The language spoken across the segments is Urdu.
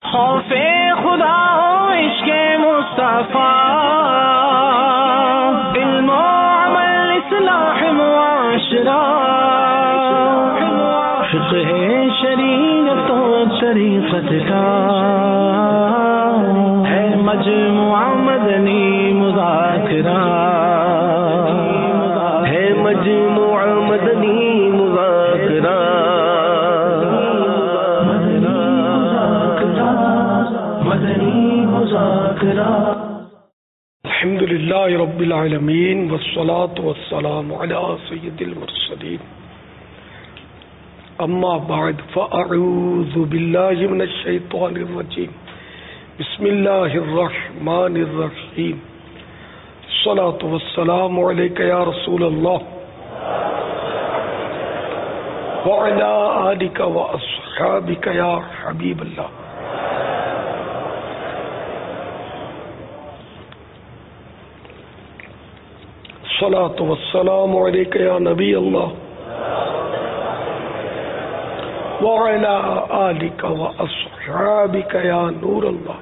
خوف خدا ہو عشق مصطفیٰ، علم و عمل اصلاح معاشرہ، فقہ شریعت و طریقت کا ہے مجموعہ مدنی مذاکرہ، ہے مجموعہ مدنی مذاکرہ، مدنی مذاکرہ۔ الحمد للہ رب العالمین والصلاة والسلام علی سید المرسلین، اما بعد فاعوذ باللہ من الشیطان الرجیم، بسم اللہ الرحمن الرحیم، الصلاة والسلام علیک یا رسول اللہ وعلی آلک واصحابک یا حبیب اللہ۔ الصلاة والسلام علیک یا نبی اللہ وعلی آلک واصحابک یا نور اللہ۔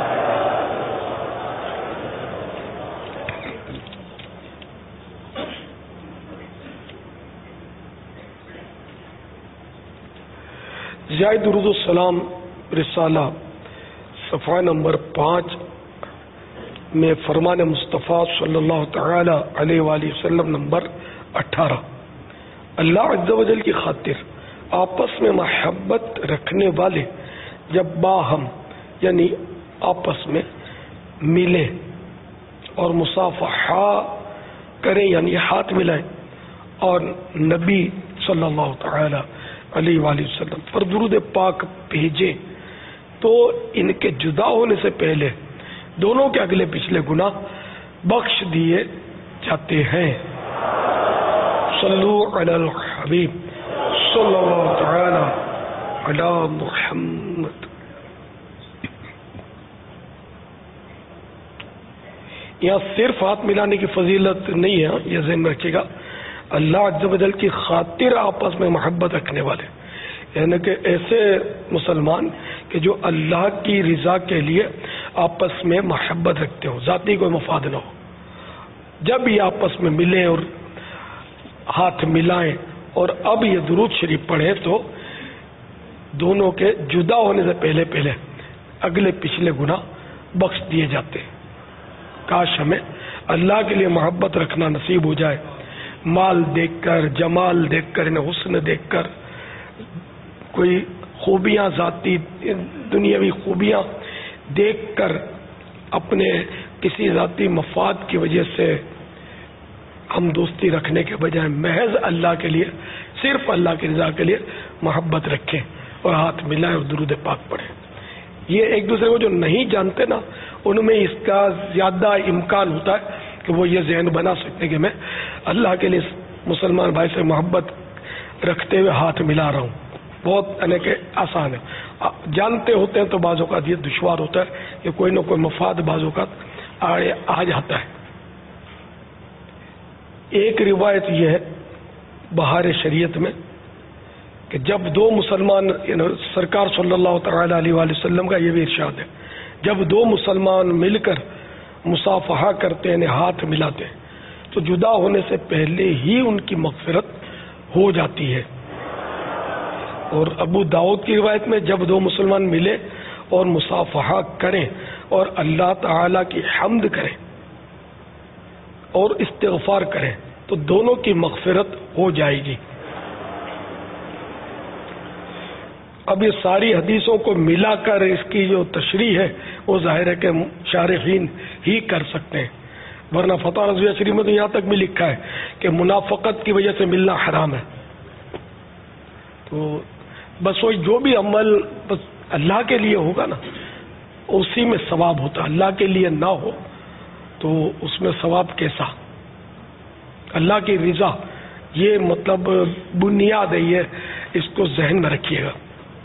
زائد درود السلام رسالہ صفحہ نمبر 5 میں فرمان مصطفیٰ صلی اللہ تعالی علیہ وآلہ وسلم نمبر 18، اللہ عز و جل کی خاطر آپس میں محبت رکھنے والے جب باہم یعنی آپس میں ملیں اور مصافحہ کریں یعنی ہاتھ ملائیں اور نبی صلی اللہ تعالی علیہ وآلہ وسلم پر درود پاک بھیجیں تو ان کے جدا ہونے سے پہلے دونوں کے اگلے پچھلے گناہ بخش دیے جاتے ہیں۔ صلو علی الحبیب صلی اللہ تعالی علی محمد۔ یہاں صرف ہاتھ ملانے کی فضیلت نہیں ہے، یہ ذہن میں رکھیے گا، اللہ عز و جل کی خاطر آپس میں محبت رکھنے والے، یعنی کہ ایسے مسلمان کہ جو اللہ کی رضا کے لیے آپس میں محبت رکھتے ہو، ذاتی کوئی مفاد نہ ہو، جب یہ آپس میں ملیں اور ہاتھ ملائیں اور اب یہ درود شریف پڑھیں تو دونوں کے جدا ہونے سے پہلے پہلے اگلے پچھلے گناہ بخش دیے جاتے ہیں۔ کاش ہمیں اللہ کے لیے محبت رکھنا نصیب ہو جائے، مال دیکھ کر، جمال دیکھ کر، حسن دیکھ کر، کوئی خوبیاں ذاتی دنیاوی خوبیاں دیکھ کر اپنے کسی ذاتی مفاد کی وجہ سے ہم دوستی رکھنے کے بجائے محض اللہ کے لیے، صرف اللہ کی رضا کے لیے محبت رکھیں اور ہاتھ ملائیں اور درود پاک پڑھیں۔ یہ ایک دوسرے کو جو نہیں جانتے نا، ان میں اس کا زیادہ امکان ہوتا ہے کہ وہ یہ ذہن بنا سکتے کہ میں اللہ کے لیے مسلمان بھائی سے محبت رکھتے ہوئے ہاتھ ملا رہا ہوں۔ بہت یعنی کہ آسان ہے، جانتے ہوتے ہیں تو بعض اوقات یہ دشوار ہوتا ہے کہ کوئی نہ کوئی مفاد بعض اوقات آ جاتا ہے۔ ایک روایت یہ ہے بہار شریعت میں کہ جب دو مسلمان، یعنی سرکار صلی اللہ تعالی علیہ وآلہ وسلم کا یہ بھی ارشاد ہے، جب دو مسلمان مل کر مصافحہ کرتے ہیں، ہاتھ ملاتے ہیں، تو جدا ہونے سے پہلے ہی ان کی مغفرت ہو جاتی ہے۔ اور ابو داؤد کی روایت میں جب دو مسلمان ملے اور مصافحہ کریں اور اللہ تعالی کی حمد کریں اور استغفار کریں تو دونوں کی مغفرت ہو جائے گی۔ اب یہ ساری حدیثوں کو ملا کر اس کی جو تشریح ہے وہ ظاہر ہے کہ شارحین ہی کر سکتے ہیں، ورنہ فتح رضویہ شریف میں تو یہاں تک بھی لکھا ہے کہ منافقت کی وجہ سے ملنا حرام ہے۔ تو بس وہی جو بھی عمل بس اللہ کے لیے ہوگا نا اسی میں ثواب ہوتا، اللہ کے لیے نہ ہو تو اس میں ثواب کیسا؟ اللہ کی رضا یہ مطلب بنیاد ہے، یہ اس کو ذہن میں رکھیے گا۔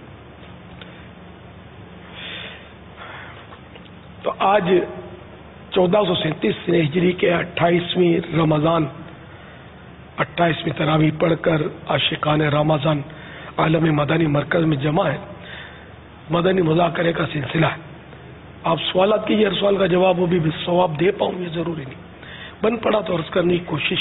تو آج 1437 ہجری کے 28ویں رمضان 28ویں تراویح پڑھ کر عاشقان رمضان عالم مدنی مرکز میں جمع ہے۔ مدنی مذاکرے کا سلسلہ ہے. آپ سوالات کیجیے، ہر سوال کا جواب وہ بھی ثواب دے پاؤں یہ ضروری نہیں. بن پڑا تو عرض کرنے کی کوشش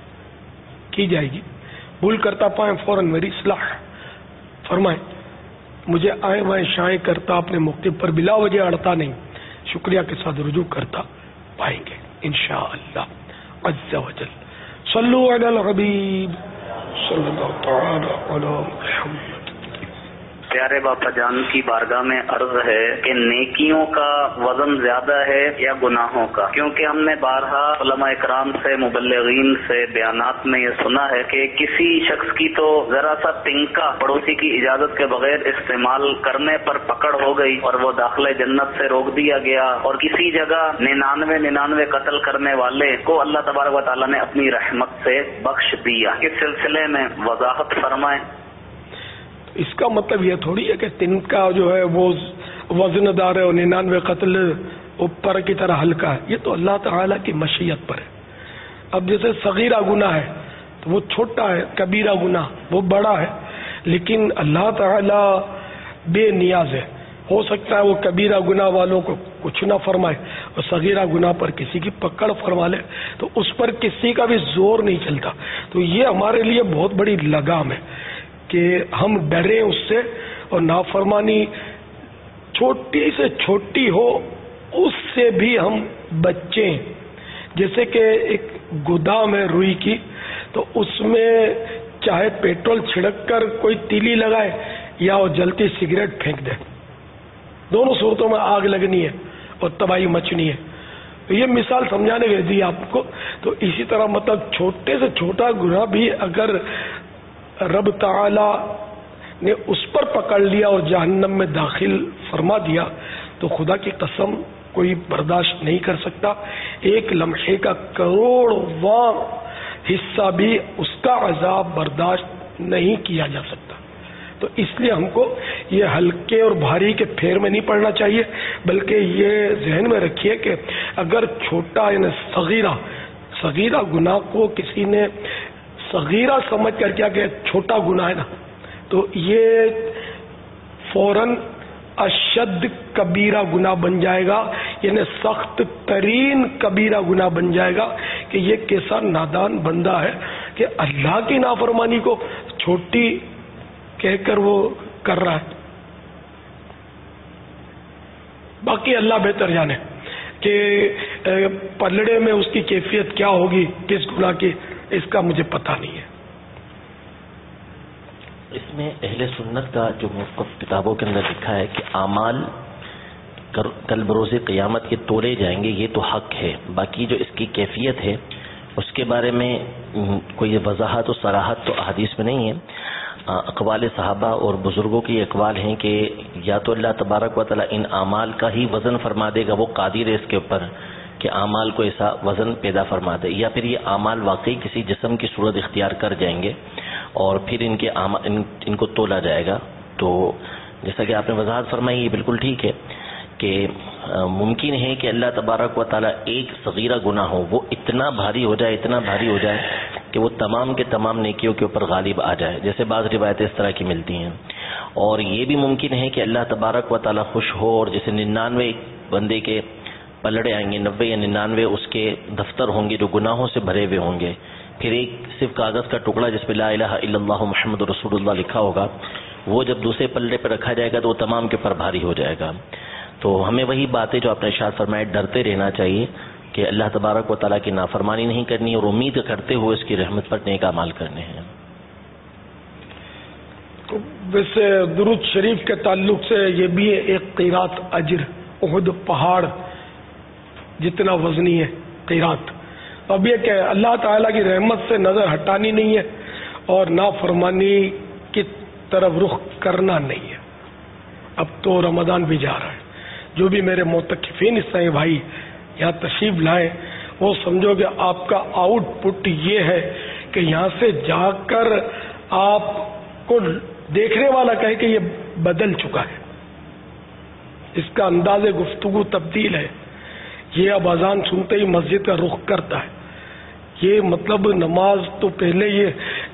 کی جائے گی. بھول کرتا پائیں فوراً میری اصلاح فرمائیں. مجھے آئیں وائیں شائیں کرتا اپنے موقع پر بلا وجہ اڑتا نہیں، شکریہ کے ساتھ رجوع کرتا پائیں گے انشاءاللہ عز و جل. صلو علی الحبیب صلی اللہ تعالی علی محمد. پیارے باپا جان کی بارگاہ میں عرض ہے کہ نیکیوں کا وزن زیادہ ہے یا گناہوں کا؟ کیونکہ ہم نے بارہا علماء اکرام سے، مبلغین سے بیانات میں یہ سنا ہے کہ کسی شخص کی تو ذرا سا تنکا پڑوسی کی اجازت کے بغیر استعمال کرنے پر پکڑ ہو گئی اور وہ داخلہ جنت سے روک دیا گیا، اور کسی جگہ 99 قتل کرنے والے کو اللہ تبارک و تعالیٰ نے اپنی رحمت سے بخش دیا. اس سلسلے میں وضاحت فرمائیں. اس کا مطلب یہ تھوڑی ہے کہ تن کا جو ہے وہ وزن دار ہے اور 99 قتل اوپر کی طرح ہلکا ہے. یہ تو اللہ تعالیٰ کی مشیت پر ہے. اب جیسے صغیرہ گناہ ہے تو وہ چھوٹا ہے، کبیرہ گناہ وہ بڑا ہے، لیکن اللہ تعالیٰ بے نیاز ہے. ہو سکتا ہے وہ کبیرہ گناہ والوں کو کچھ نہ فرمائے اور صغیرہ گناہ پر کسی کی پکڑ فرما لے تو اس پر کسی کا بھی زور نہیں چلتا. تو یہ ہمارے لیے بہت بڑی لگام ہے کہ ہم ڈریں اس سے، اور نافرمانی چھوٹی سے چھوٹی ہو اس سے بھی ہم بچیں. جیسے کہ ایک گودام ہے روئی کی، تو اس میں چاہے پیٹرول چھڑک کر کوئی تیلی لگائے یا وہ جلتی سگریٹ پھینک دے، دونوں صورتوں میں آگ لگنی ہے اور تباہی مچنی ہے. تو یہ مثال سمجھانے کے دی آپ کو. تو اسی طرح مطلب چھوٹے سے چھوٹا گناہ بھی اگر رب تعالی نے اس پر پکڑ لیا اور جہنم میں داخل فرما دیا تو خدا کی قسم کوئی برداشت نہیں کر سکتا. ایک لمحے کا کروڑواں حصہ بھی اس کا عذاب برداشت نہیں کیا جا سکتا. تو اس لیے ہم کو یہ ہلکے اور بھاری کے پھیر میں نہیں پڑنا چاہیے، بلکہ یہ ذہن میں رکھیے کہ اگر چھوٹا یعنی صغیرہ گناہ کو کسی نے صغیرہ سمجھ کر کیا کہ چھوٹا گناہ ہے نا، تو یہ فوراً اشد کبیرہ گناہ بن جائے گا، یعنی سخت ترین کبیرہ گناہ بن جائے گا کہ یہ کیسا نادان بندہ ہے کہ اللہ کی نافرمانی کو چھوٹی کہہ کر وہ کر رہا ہے. باقی اللہ بہتر جانے کہ پلڑے میں اس کی کیفیت کیا ہوگی کس گناہ کی، اس کا مجھے پتہ نہیں ہے. اس میں اہل سنت کا جو موقف کتابوں کے اندر لکھا ہے کہ اعمال کل بروز قیامت کے تولے جائیں گے، یہ تو حق ہے. باقی جو اس کی کیفیت ہے اس کے بارے میں کوئی وضاحت و صراحت تو احادیث میں نہیں ہے. اقوال صحابہ اور بزرگوں کی اقوال ہیں کہ یا تو اللہ تبارک و تعالیٰ ان اعمال کا ہی وزن فرما دے گا، وہ قادر ہے اس کے اوپر کہ اعمال کو ایسا وزن پیدا فرما دے، یا پھر یہ اعمال واقعی کسی جسم کی صورت اختیار کر جائیں گے اور پھر ان کو تولا جائے گا. تو جیسا کہ آپ نے وضاحت فرمائی یہ بالکل ٹھیک ہے کہ ممکن ہے کہ اللہ تبارک و تعالیٰ ایک صغیرہ گناہ ہو وہ اتنا بھاری ہو جائے کہ وہ تمام کے تمام نیکیوں کے اوپر غالب آ جائے، جیسے بعض روایتیں اس طرح کی ملتی ہیں. اور یہ بھی ممکن ہے کہ اللہ تبارک و تعالیٰ خوش ہو اور جیسے 99 بندے کے پلڑے آئیں گے، 90 یا 99 اس کے دفتر ہوں گے جو گناہوں سے بھرے ہوئے ہوں گے، پھر ایک صرف کاغذ کا ٹکڑا جس پہ لا الہ الا اللہ محمد رسول اللہ لکھا ہوگا، وہ جب دوسرے پلڑے پہ رکھا جائے گا تو وہ تمام کے اوپر بھاری ہو جائے گا. تو ہمیں وہی باتیں جو آپ نے ارشاد فرمایا ڈرتے رہنا چاہیے کہ اللہ تبارک و تعالیٰ کی نافرمانی نہیں کرنی اور امید کرتے ہوئے اس کی رحمت پر نیک اعمال کرنے ہیں. ویسے درود شریف کے تعلق سے یہ بھی ایک قیرات اجر، احد پہاڑ جتنا وزنی ہے قیرات. اب یہ کہ اللہ تعالیٰ کی رحمت سے نظر ہٹانی نہیں ہے اور نافرمانی کی طرف رخ کرنا نہیں ہے. اب تو رمضان بھی جا رہا ہے، جو بھی میرے معتکفین اس طرح بھائی یہاں تشریف لائیں وہ سمجھو کہ آپ کا آؤٹ پٹ یہ ہے کہ یہاں سے جا کر آپ کو دیکھنے والا کہے کہ یہ بدل چکا ہے، اس کا انداز گفتگو تبدیل ہے. یہ اب اذان سنتے ہی مسجد کا رخ کرتا ہے. یہ مطلب نماز تو پہلے یہ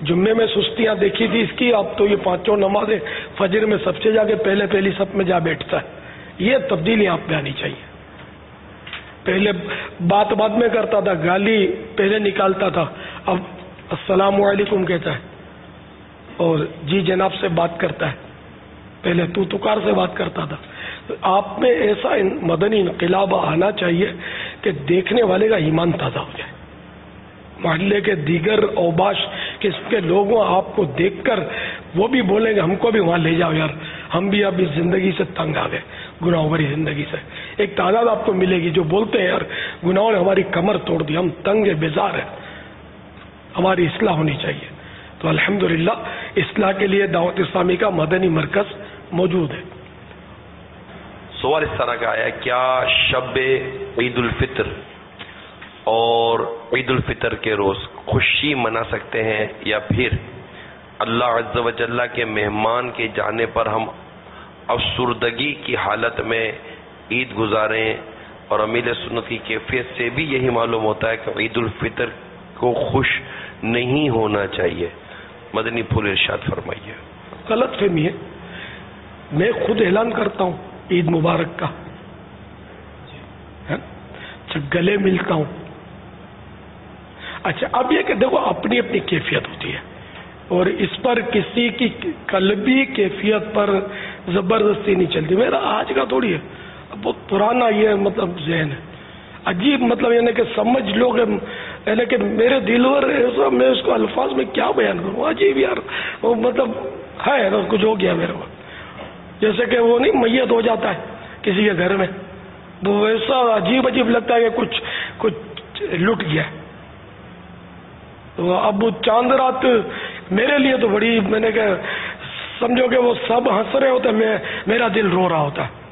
جمعے میں سستیاں دیکھی تھی اس کی، اب تو یہ 5 نمازیں فجر میں سب سے جا کے پہلی صف میں جا بیٹھتا ہے. یہ تبدیلی آپ میں آنی چاہیے. پہلے بات میں کرتا تھا، گالی پہلے نکالتا تھا، اب السلام علیکم کہتا ہے اور جی جناب سے بات کرتا ہے. پہلے تو تکار سے بات کرتا تھا. آپ میں ایسا مدنی انقلاب آنا چاہیے کہ دیکھنے والے کا ایمان تازہ ہو جائے. محلے کے دیگر اوباش قسم کے لوگوں آپ کو دیکھ کر وہ بھی بولیں گے ہم کو بھی وہاں لے جاؤ یار، ہم بھی اب اس زندگی سے تنگ آ گئے، گناہوں بھری زندگی سے. ایک تعداد آپ کو ملے گی جو بولتے ہیں یار گناہوں نے ہماری کمر توڑ دی، ہم تنگ ہیں، بیزار ہیں، ہماری اصلاح ہونی چاہیے. تو الحمدللہ اصلاح کے لیے دعوت اسلامی کا مدنی مرکز موجود ہے. سوال اس طرح کا آیا، کیا شب عید الفطر اور عید الفطر کے روز خوشی منا سکتے ہیں، یا پھر اللہ عز و جل کے مہمان کے جانے پر ہم افسردگی کی حالت میں عید گزاریں؟ اور امیل سنت کی کیفیت سے بھی یہی معلوم ہوتا ہے کہ عید الفطر کو خوش نہیں ہونا چاہیے. مدنی پھول ارشاد فرمائیے. غلط فہمی ہے. میں خود اعلان کرتا ہوں عید مبارک کا، گلے ملتا ہوں. اچھا اب یہ کہ دیکھو اپنی اپنی کیفیت ہوتی ہے اور اس پر کسی کی قلبی کیفیت پر زبردستی نہیں چلتی. میرا آج کا تھوڑی ہے، بہت پرانا یہ مطلب ذہن ہے، عجیب مطلب یعنی کہ سمجھ لو کہ یعنی کہ میرے دل پر ایسا، میں اس کو الفاظ میں کیا بیان کروں، عجیب یار وہ مطلب ہے نا کچھ ہو گیا میرے کو. جیسے کہ وہ نہیں میت ہو جاتا ہے کسی کے گھر میں، وہ ایسا عجیب لگتا ہے کہ کچھ لٹ گیا. تو اب چاند رات میرے لیے تو بڑی، میں نے کہ سمجھو کہ وہ سب ہنس رہے ہوتے ہیں، میرا دل رو رہا ہوتا ہے.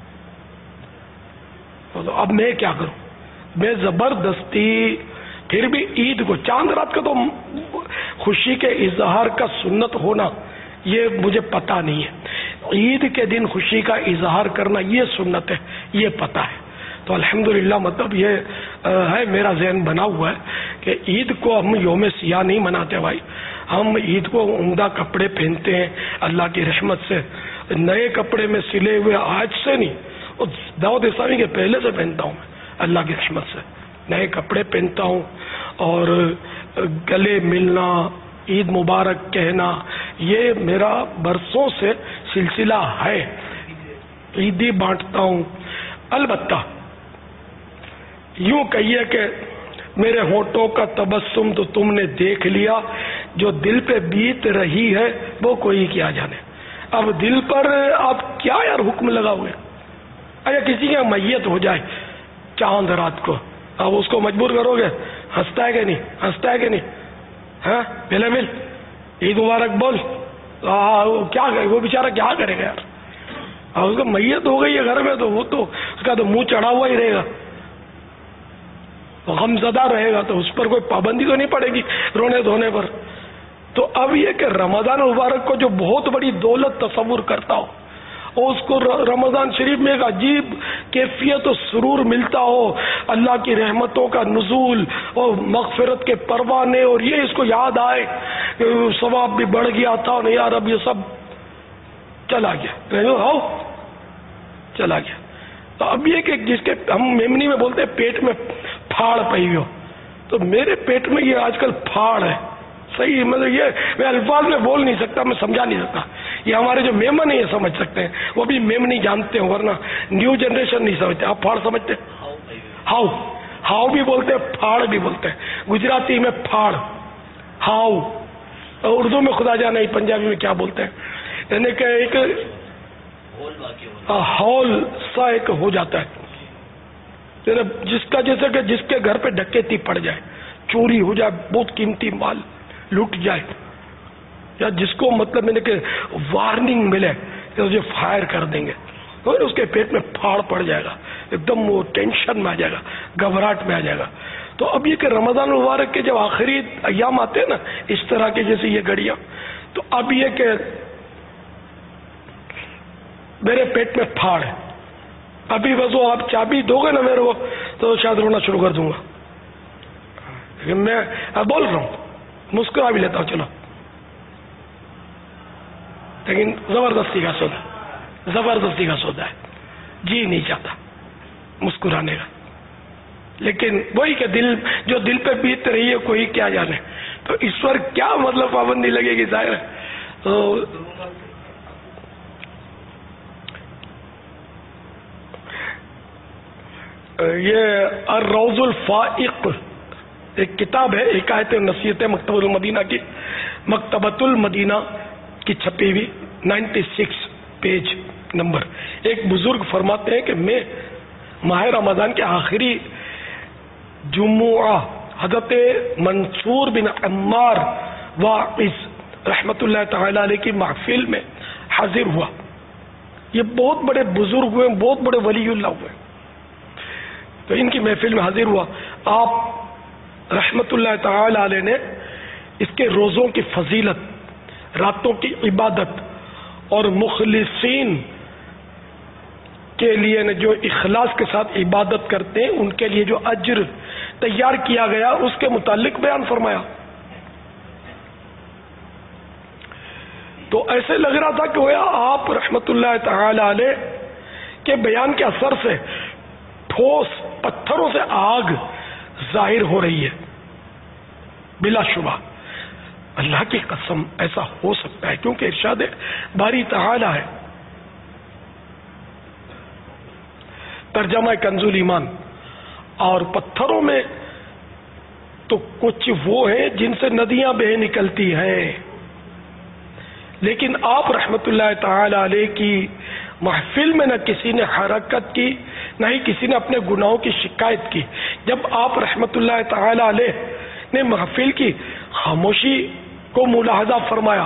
تو اب میں کیا کروں؟ میں زبردستی پھر بھی عید کو، چاند رات کا تو خوشی کے اظہار کا سنت ہونا یہ مجھے پتا نہیں ہے، عید کے دن خوشی کا اظہار کرنا یہ سنت ہے، یہ پتا ہے. تو الحمدللہ مطلب یہ ہے میرا ذہن بنا ہوا ہے کہ عید کو ہم یوم سیاہ نہیں مناتے بھائی. ہم عید کو عمدہ کپڑے پہنتے ہیں اللہ کی رحمت سے، نئے کپڑے میں سلے ہوئے آج سے نہیں، دعوت اسلامی کے پہلے سے پہنتا ہوں میں اللہ کی رحمت سے، نئے کپڑے پہنتا ہوں. اور گلے ملنا، عید مبارک کہنا، یہ میرا برسوں سے سلسلہ ہے. عیدی بانٹتا ہوں. البتہ یوں کہیے کہ میرے ہونٹوں کا تبسم تو تم نے دیکھ لیا، جو دل پہ بیت رہی ہے وہ کوئی کیا جانے. اب دل پر آپ کیا یار حکم لگا ہوئے؟ اگر کسی کا میت ہو جائے چاند رات کو، اب اس کو مجبور کرو گے؟ ہنستا ہے کہ نہیں؟ ہنستا ہے کہ نہیں؟ ہاں پہلے مل عید مبارک بول، کیا کرے وہ بیچارہ، کیا کرے گا یار؟ اب اس کو میت ہو گئی ہے گھر میں تو وہ تو اس کا تو منہ چڑھا ہوا ہی رہے گا، غم زدہ رہے گا، تو اس پر کوئی پابندی تو نہیں پڑے گی رونے دھونے پر. تو اب یہ کہ رمضان مبارک کو جو بہت بڑی دولت تصور کرتا ہو اور اس کو رمضان شریف میں ایک عجیب کیفیت و سرور ملتا ہو، اللہ کی رحمتوں کا نزول اور مغفرت کے پروانے، اور یہ اس کو یاد آئے کہ ثواب بھی بڑھ گیا تھا اور یار اب یہ سب چلا گیا، چلا گیا. تو اب یہ کہ جس کے ہم میمنی میں بولتے ہیں پیٹ میں پھاڑ پئی ہو، تو میرے پیٹ میں یہ آج کل پھاڑ ہے. صحیح مطلب یہ میں الفاظ میں بول نہیں سکتا، میں سمجھا نہیں سکتا. یہ ہمارے جو میمن ہیں یہ سمجھ سکتے ہیں، وہ بھی میمنی جانتے ہیں، ورنہ نیو جنریشن نہیں سمجھتے. آپ پھاڑ سمجھتے؟ ہاؤ، ہاؤ بھی بولتے ہیں، پھاڑ بھی بولتے ہیں. گجراتی میں پھاڑ، ہاؤ. اردو میں خدا جانے پنجابی میں کیا بولتے ہیں، یعنی کہ ایک ہال سا ایک ہو جاتا ہے، جس کا جیسے کہ جس کے گھر پہ ڈکیتی پڑ جائے، چوری ہو جائے، بہت قیمتی مال لوٹ جائے، یا جس کو مطلب میں نے کہ وارننگ ملے کہ اسے فائر کر دیں گے، اور اس کے پیٹ میں پھاڑ پڑ جائے گا، ایک دم وہ ٹینشن میں آ جائے گا، گھبراہٹ میں آ جائے گا. تو اب یہ کہ رمضان مبارک کے جب آخری ایام آتے ہیں نا اس طرح کے جیسے یہ گھڑیاں، تو اب یہ کہ میرے پیٹ میں پھاڑ ہے، ابھی بس وہ آپ چابی دو گے نا میرے کو تو شاید رونا شروع کر دوں گا. میں بول رہا ہوں، مسکرا بھی لیتا ہوں، چلو لیکن زبردستی کا سودا، زبردستی کا سودا ہے، جی نہیں چاہتا مسکرانے کا، لیکن وہی کہ دل جو دل پہ بیت رہی ہے کوئی کیا جانے، تو اس پر کیا مطلب پابندی لگے گی؟ ظاہر ہے تو یہ الروض الفائق ایک کتاب ہے، حکایت نصیحت مکتبۃ المدینہ کی، مکتبۃ المدینہ کی چھپی ہوئی 96 پیج نمبر۔ ایک بزرگ فرماتے ہیں کہ میں ماہ رمضان کے آخری جمعہ حضرت منصور بن عمار واعظ رحمت اللہ تعالی علیہ کی محفل میں حاضر ہوا۔ یہ بہت بڑے بزرگ ہوئے، بہت بڑے ولی اللہ ہوئے، تو ان کی محفل میں حاضر ہوا۔ آپ رحمت اللہ تعالی علیہ نے اس کے روزوں کی فضیلت، راتوں کی عبادت اور مخلصین کے لیے جو اخلاص کے ساتھ عبادت کرتے ہیں ان کے لیے جو اجر تیار کیا گیا اس کے متعلق بیان فرمایا۔ تو ایسے لگ رہا تھا کہ وہ آپ رحمت اللہ تعالی علیہ کے بیان کے اثر سے ٹھوس پتھروں سے آگ ظاہر ہو رہی ہے۔ بلا شبہ اللہ کی قسم ایسا ہو سکتا ہے، کیونکہ ارشاد باری تعالی ہے۔ ترجمہ کنز الایمان، اور پتھروں میں تو کچھ وہ ہیں جن سے ندیاں بہ نکلتی ہیں، لیکن آپ رحمت اللہ تعالی علیہ کی محفل میں نہ کسی نے حرکت کی، نہ ہی کسی نے اپنے گناہوں کی شکایت کی۔ جب آپ رحمت اللہ تعالی علیہ نے محفل کی خاموشی کو ملاحظہ فرمایا،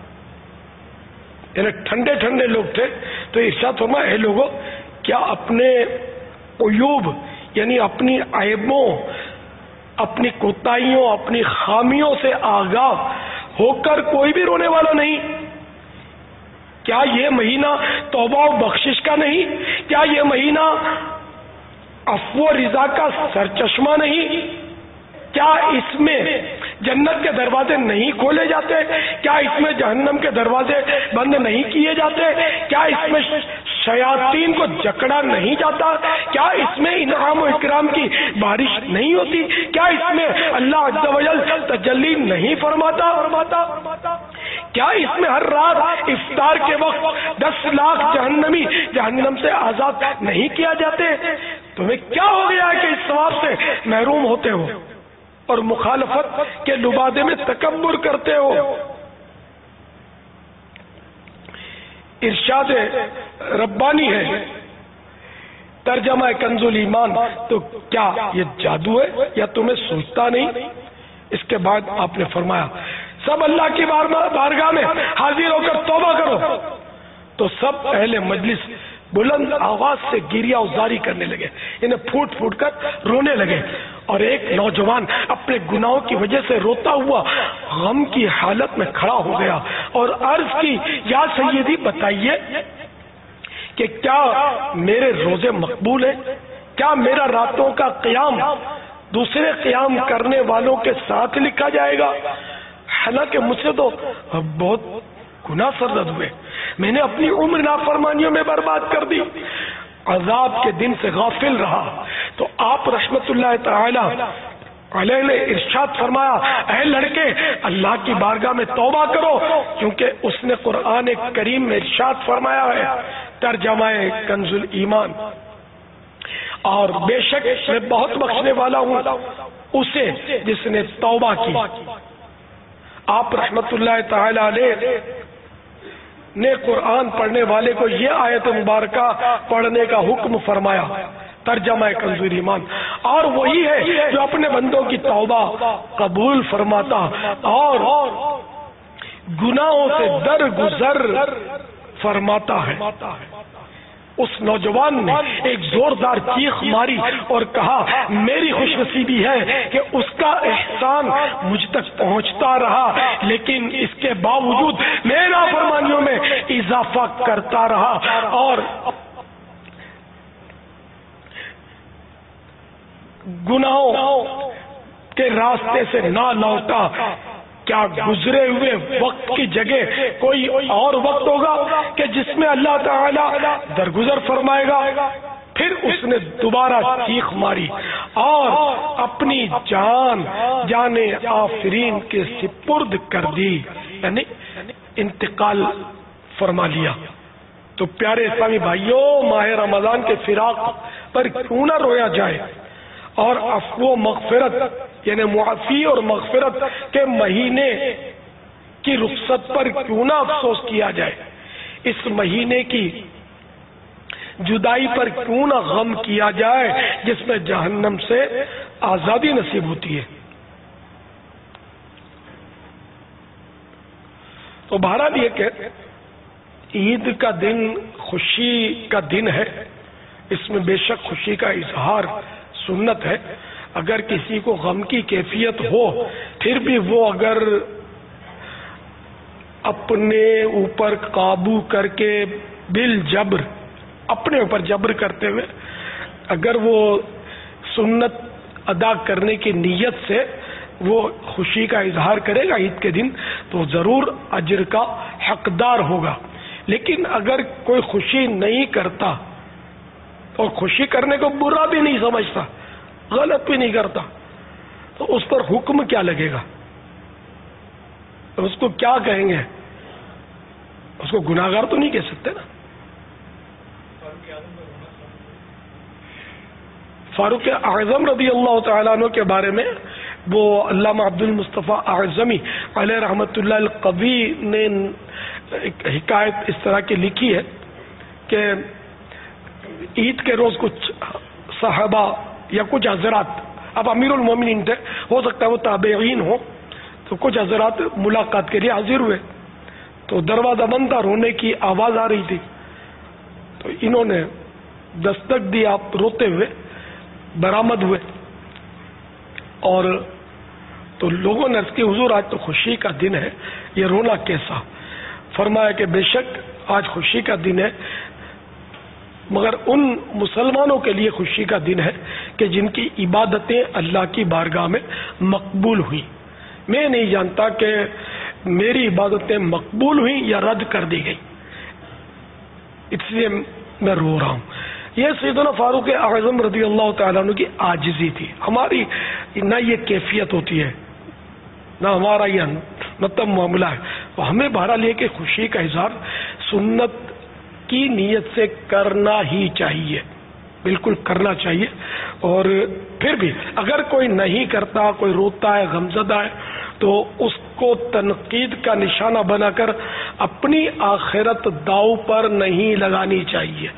یعنی ٹھنڈے ٹھنڈے لوگ تھے، تو ارشاد فرمایا اے لوگوں، کیا اپنے عیوب یعنی اپنی عیبوں، اپنی کوتاہیوں، اپنی خامیوں سے آگاہ ہو کر کوئی بھی رونے والا نہیں؟ کیا یہ مہینہ توبہ و بخشش کا نہیں؟ کیا یہ مہینہ عفو و رضا کا سرچشمہ نہیں؟ کیا اس میں جنت کے دروازے نہیں کھولے جاتے؟ کیا اس میں جہنم کے دروازے بند نہیں کیے جاتے؟ کیا اس میں شیاطین کو جکڑا نہیں جاتا؟ کیا اس میں انعام و اکرام کی بارش نہیں ہوتی؟ کیا اس میں اللہ عز و جل تجلی نہیں فرماتا؟ کیا اس میں ہر رات افطار کے وقت 10 لاکھ جہنمی جہنم سے آزاد نہیں کیا جاتے؟ تمہیں کیا ہو گیا کہ اس ثواب سے محروم ہوتے ہو اور مخالفت کے لبادے میں تکبر کرتے ہو؟ ارشاد ربانی ہے، ترجمہ کنز الایمان، تو کیا یہ جادو ہے یا تمہیں سوچتا نہیں؟ اس کے بعد آپ نے فرمایا سب اللہ کی بارگاہ میں حاضر ہو کر توبہ کرو۔ تو سب اہل مجلس بلند آواز سے گریہ ازاری کرنے لگے، انہیں پھوٹ پھوٹ کر رونے لگے، اور ایک نوجوان اپنے گناہوں کی وجہ سے روتا ہوا غم کی حالت میں کھڑا ہو گیا اور عرض کی یا سیدی بتائیے کہ کیا میرے روزے مقبول ہیں؟ کیا میرا راتوں کا قیام دوسرے قیام کرنے والوں کے ساتھ لکھا جائے گا؟ حالانکہ مجھ سے تو بہت گناہ سرزد ہوئے، میں نے اپنی عمر نافرمانیوں میں برباد کر دی، عذاب کے دن سے غافل رہا۔ تو آپ رحمت اللہ تعالی علیہ نے ارشاد فرمایا اے لڑکے، اللہ کی بارگاہ میں توبہ کرو، کیونکہ اس نے قرآن کریم میں ارشاد فرمایا ہے، ترجمہ کنز الایمان، اور بے شک میں بہت بخشنے والا ہوں اسے جس نے توبہ کی۔ آپ رحمت اللہ تعالی علیہ نے قرآن پڑھنے والے کو یہ آیت مبارکہ پڑھنے کا حکم فرمایا، ترجمہ کنز الایمان، اور وہی ہے جو اپنے بندوں کی توبہ قبول فرماتا اور گناہوں سے درگزر فرماتا ہے۔ اس نوجوان نے ایک زوردار چیخ ماری اور کہا میری خوش نصیبی ہے کہ اس کا احسان مجھ تک پہنچتا رہا، لیکن اس کے باوجود میں نافرمانیوں میں اضافہ کرتا رہا اور گناہوں کے راستے سے نہ لوٹا۔ کیا گزرے ہوئے وقت کی جگہ کوئی اور وقت ہوگا کہ جس میں اللہ تعالی درگزر فرمائے گا؟ پھر اس نے دوبارہ چیخ ماری اور اپنی جان آفرین کے سپرد کر دی، یعنی انتقال فرما لیا۔ تو پیارے اسلامی بھائیوں، ماہ رمضان کے فراق پر کیوں نہ رویا جائے، اور عفو و مغفرت یعنی معافی اور مغفرت کے مہینے کی رخصت پر کیوں نہ افسوس کیا جائے، اس مہینے کی جدائی پر کیوں نہ غم کیا جائے جس میں جہنم سے آزادی نصیب ہوتی ہے۔ تو بہرحال یہ کہ عید کا دن خوشی کا دن ہے، اس میں بے شک خوشی کا اظہار سنت ہے۔ اگر کسی کو غم کی کیفیت ہو، پھر بھی وہ اگر اپنے اوپر قابو کر کے بالجبر، اپنے اوپر جبر کرتے ہوئے اگر وہ سنت ادا کرنے کی نیت سے وہ خوشی کا اظہار کرے گا عید کے دن، تو ضرور اجر کا حقدار ہوگا۔ لیکن اگر کوئی خوشی نہیں کرتا اور خوشی کرنے کو برا بھی نہیں سمجھتا، غلط بھی نہیں کرتا، تو اس پر حکم کیا لگے گا؟ اس کو کیا کہیں گے؟ اس کو گناہگار تو نہیں کہہ سکتے نا۔ فاروق اعظم رضی اللہ تعالیٰ عنہ کے بارے میں وہ علامہ عبد المصطفیٰ اعظمی علیہ رحمۃ اللہ القوی نے ایک حکایت اس طرح کی لکھی ہے کہ عید کے روز کچھ صحابہ یا کچھ حضرات، اب امیر المومنین تھے، ہو سکتا ہے وہ تابعین ہوں، تو کچھ حضرات ملاقات کے لیے حاضر ہوئے، تو دروازہ بند تھا، رونے کی آواز آ رہی تھی، تو انہوں نے دستک دی، آپ روتے ہوئے برآمد ہوئے، اور تو لوگوں نے عرض کی حضور آج تو خوشی کا دن ہے، یہ رونا کیسا؟ فرمایا کہ بے شک آج خوشی کا دن ہے، مگر ان مسلمانوں کے لیے خوشی کا دن ہے کہ جن کی عبادتیں اللہ کی بارگاہ میں مقبول ہوئی۔ میں نہیں جانتا کہ میری عبادتیں مقبول ہوئیں یا رد کر دی گئی، اس لیے میں رو رہا ہوں۔ یہ سیدنا فاروق اعظم رضی اللہ تعالیٰ عنہ کی عاجزی تھی۔ ہماری نہ یہ کیفیت ہوتی ہے، نہ ہمارا یہ مطلب معاملہ ہے، تو ہمیں بہرحال یہ کہ خوشی کا اظہار سنت کی نیت سے کرنا ہی چاہیے، بالکل کرنا چاہیے۔ اور پھر بھی اگر کوئی نہیں کرتا، کوئی روتا ہے، غمزدہ ہے، تو اس کو تنقید کا نشانہ بنا کر اپنی آخرت داؤ پر نہیں لگانی چاہیے۔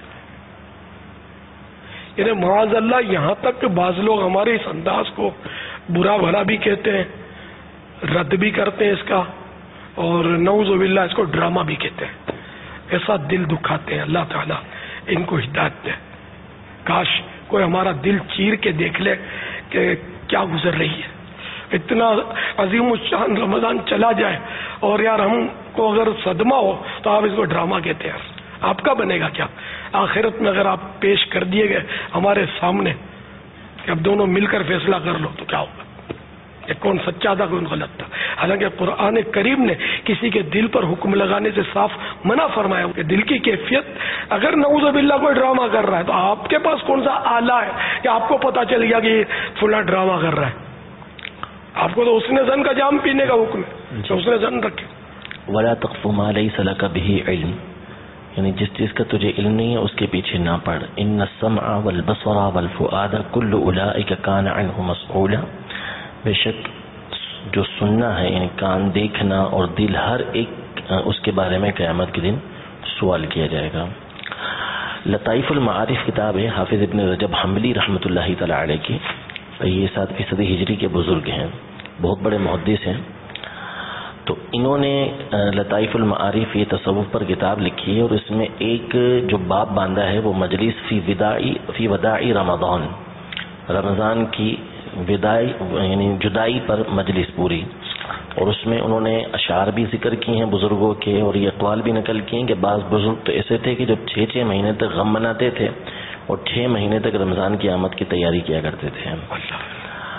یعنی معاذ اللہ یہاں تک کہ بعض لوگ ہمارے اس انداز کو برا بھلا بھی کہتے ہیں، رد بھی کرتے ہیں اس کا، اور نعوذ باللہ اس کو ڈرامہ بھی کہتے ہیں، ایسا دل دکھاتے ہیں۔ اللہ تعالیٰ ان کو ہدایت دے۔ کاش کوئی ہمارا دل چیر کے دیکھ لے کہ کیا گزر رہی ہے۔ اتنا عظیم الشان رمضان چلا جائے اور یار ہم کو اگر صدمہ ہو تو آپ اس کو ڈرامہ کہتے ہیں۔ آپ کا بنے گا کیا؟ آخرت میں اگر آپ پیش کر دیے گئے ہمارے سامنے کہ اب دونوں مل کر فیصلہ کر لو تو کیا ہوگا؟ کہ کون سچا تھا کون غلط تھا؟ حالانکہ قرآن کریم نے کسی کے دل پر حکم لگانے سے صاف منع فرمایا کہ دل کی کیفیت اگر نعوذ باللہ کوئی ڈرامہ کر رہا ہے تو آپ کے پاس کون سا آلہ ہے کہ آپ کو پتا چل گیا کہ فلاں ڈرامہ کر رہا ہے؟ آپ کو تو اس نے زن کا جام پینے کا حکم ہے تو اس نے زن رکھے۔ ولا تقف ما ليس لك به علم، یعنی جس چیز کا تجھے علم نہیں ہے اس کے پیچھے نہ پڑ۔ ان السمع والبصر والفؤاد كل اولئک كان عنه مسؤولا، بے شک جو سننا ہے یعنی کان، دیکھنا اور دل، ہر ایک اس کے بارے میں قیامت کے دن سوال کیا جائے گا۔ لطائف المعارف کتاب ہے حافظ ابن رجب حنبلی رحمۃ اللہ تعالی علیہ کی، یہ 7ویں صدی ہجری کے بزرگ ہیں، بہت بڑے محدث ہیں۔ تو انہوں نے لطائف المعارف یہ تصوف پر کتاب لکھی ہے، اور اس میں ایک جو باب باندھا ہے وہ مجلس فی وداعی رمضان، رمضان کی وداعی یعنی جدائی پر مجلس پوری، اور اس میں انہوں نے اشعار بھی ذکر کی ہیں بزرگوں کے، اور یہ اقوال بھی نقل کیے ہیں کہ بعض بزرگ تو ایسے تھے کہ جو 6 مہینے تک غم مناتے تھے اور 6 مہینے تک رمضان کی آمد کی تیاری کیا کرتے تھے۔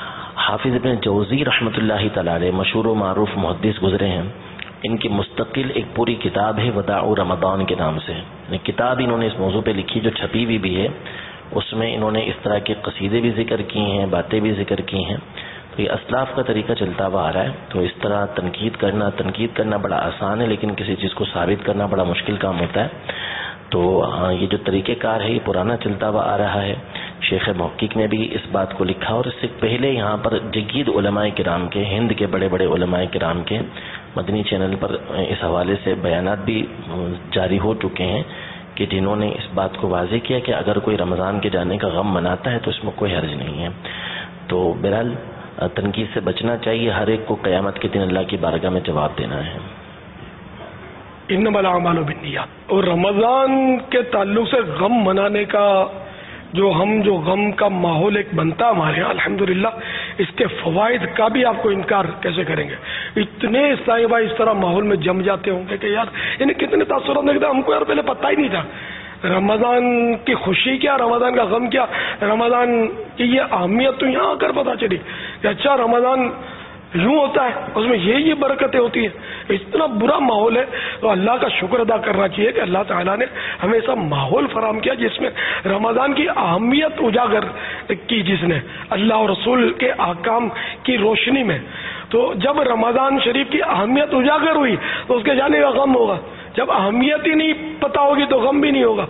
حافظ ابن جوزی رحمۃ اللہ تعالی علیہ مشہور و معروف محدث گزرے ہیں، ان کی مستقل ایک پوری کتاب ہے وداع رمضان کے نام سے، کتاب انہوں نے اس موضوع پہ لکھی جو چھپی ہوئی بھی ہے، اس میں انہوں نے اس طرح کے قصیدے بھی ذکر کی ہیں، باتیں بھی ذکر کی ہیں. تو یہ اسلاف کا طریقہ چلتا ہوا آ رہا ہے. تو اس طرح تنقید کرنا بڑا آسان ہے، لیکن کسی چیز کو ثابت کرنا بڑا مشکل کام ہوتا ہے. تو یہ جو طریقہ کار ہے یہ پرانا چلتا ہوا آ رہا ہے. شیخ محقق نے بھی اس بات کو لکھا، اور اس سے پہلے یہاں پر جید علماء کرام کے، ہند کے بڑے بڑے علماء کرام کے مدنی چینل پر اس حوالے سے بیانات بھی جاری ہو چکے ہیں کہ جنہوں نے اس بات کو واضح کیا کہ اگر کوئی رمضان کے جانے کا غم مناتا ہے تو اس میں کوئی حرج نہیں ہے. تو بہرحال تنقید سے بچنا چاہیے، ہر ایک کو قیامت کے دن اللہ کی بارگاہ میں جواب دینا ہے. انما الاعمال بالنیات. اور رمضان کے تعلق سے غم منانے کا جو غم کا ماحول ایک بنتا ہمارے یہاں الحمدللہ، اس کے فوائد کا بھی آپ کو انکار کیسے کریں گے؟ اتنے اسلامی بھائی اس طرح ماحول میں جم جاتے ہوں گے کہ یار انہیں کتنے تاثرات نہیں تھا، ہم کو یار پہلے پتہ ہی نہیں تھا رمضان کی خوشی کیا، رمضان کا غم کیا، رمضان کی یہ اہمیت تو یہاں آ کر پتہ چلی کہ اچھا رمضان یوں ہوتا ہے، اس میں یہ برکتیں ہوتی ہیں. اتنا برا ماحول ہے تو اللہ کا شکر ادا کرنا چاہیے کہ اللہ تعالیٰ نے ہمیں ایسا ماحول فراہم کیا جس میں رمضان کی اہمیت اجاگر کی، جس نے اللہ اور رسول کے احکام کی روشنی میں. تو جب رمضان شریف کی اہمیت اجاگر ہوئی تو اس کے جانے کا غم ہوگا، جب اہمیت ہی نہیں پتہ ہوگی تو غم بھی نہیں ہوگا.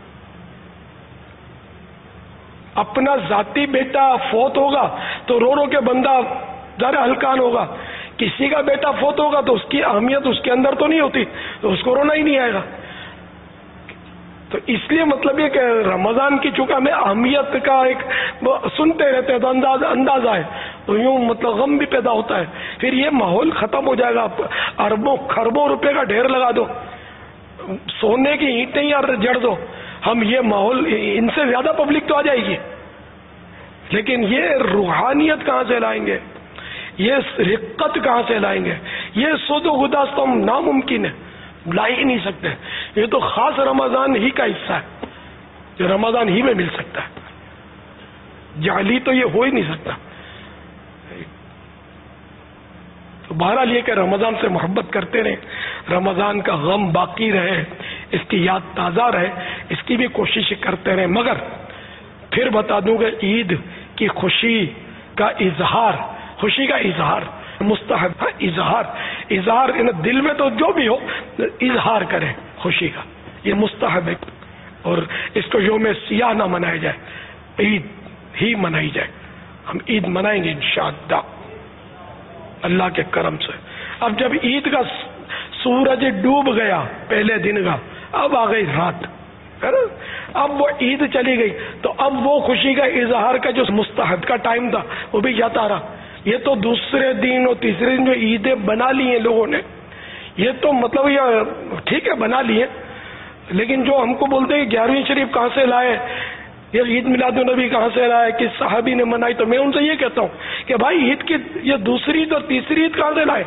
اپنا ذاتی بیٹا فوت ہوگا تو رو رو کے بندہ ذرا ہلکان ہوگا، کسی کا بیٹا فوت ہوگا تو اس کی اہمیت اس کے اندر تو نہیں ہوتی، تو اس کو رونا ہی نہیں آئے گا. تو اس لیے مطلب یہ کہ رمضان کی چونکہ ہمیں اہمیت کا ایک سنتے رہتے ہیں تو اندازہ ہے، تو یوں مطلب غم بھی پیدا ہوتا ہے. پھر یہ ماحول ختم ہو جائے گا، اربوں خربوں روپے کا ڈھیر لگا دو، سونے کی اینٹیں یا جڑ دو، ہم یہ ماحول ان سے زیادہ پبلک تو آ جائے گی، لیکن یہ روحانیت کہاں سے لائیں گے، یہ رقت کہاں سے لائیں گے؟ یہ سود و گداز تو ہم ناممکن ہے، لا ہی نہیں سکتے. یہ تو خاص رمضان ہی کا حصہ ہے جو رمضان ہی میں مل سکتا ہے، جعلی تو یہ ہو ہی نہیں سکتا. تو بہرحال یہ کہ رمضان سے محبت کرتے رہیں، رمضان کا غم باقی رہے، اس کی یاد تازہ رہے، اس کی بھی کوشش کرتے رہیں. مگر پھر بتا دوں کہ عید کی خوشی کا اظہار مستحب ہے. اظہار دل میں تو جو بھی ہو اظہار کریں خوشی کا، یہ مستحب ہے. اور اس کو یوم سیاہ نہ منایا جائے، عید ہی منائی جائے. ہم عید منائیں گے انشاءاللہ اللہ کے کرم سے. اب جب عید کا سورج ڈوب گیا پہلے دن کا، اب آ گئی رات، اب وہ عید چلی گئی، تو اب وہ خوشی کا اظہار کا جو مستحب کا ٹائم تھا وہ بھی جاتا رہا. یہ تو دوسرے دن اور تیسرے دن جو عیدیں بنا لی ہیں لوگوں نے، یہ تو مطلب یہ ٹھیک ہے بنا لی ہیں، لیکن جو ہم کو بولتے ہیں 11ویں شریف کہاں سے لائے، یہ عید میلاد النبی کہاں سے لائے، کس صحابی نے منائی، تو میں ان سے یہ کہتا ہوں کہ بھائی عید کی یہ دوسری عید اور تیسری عید کہاں سے لائے؟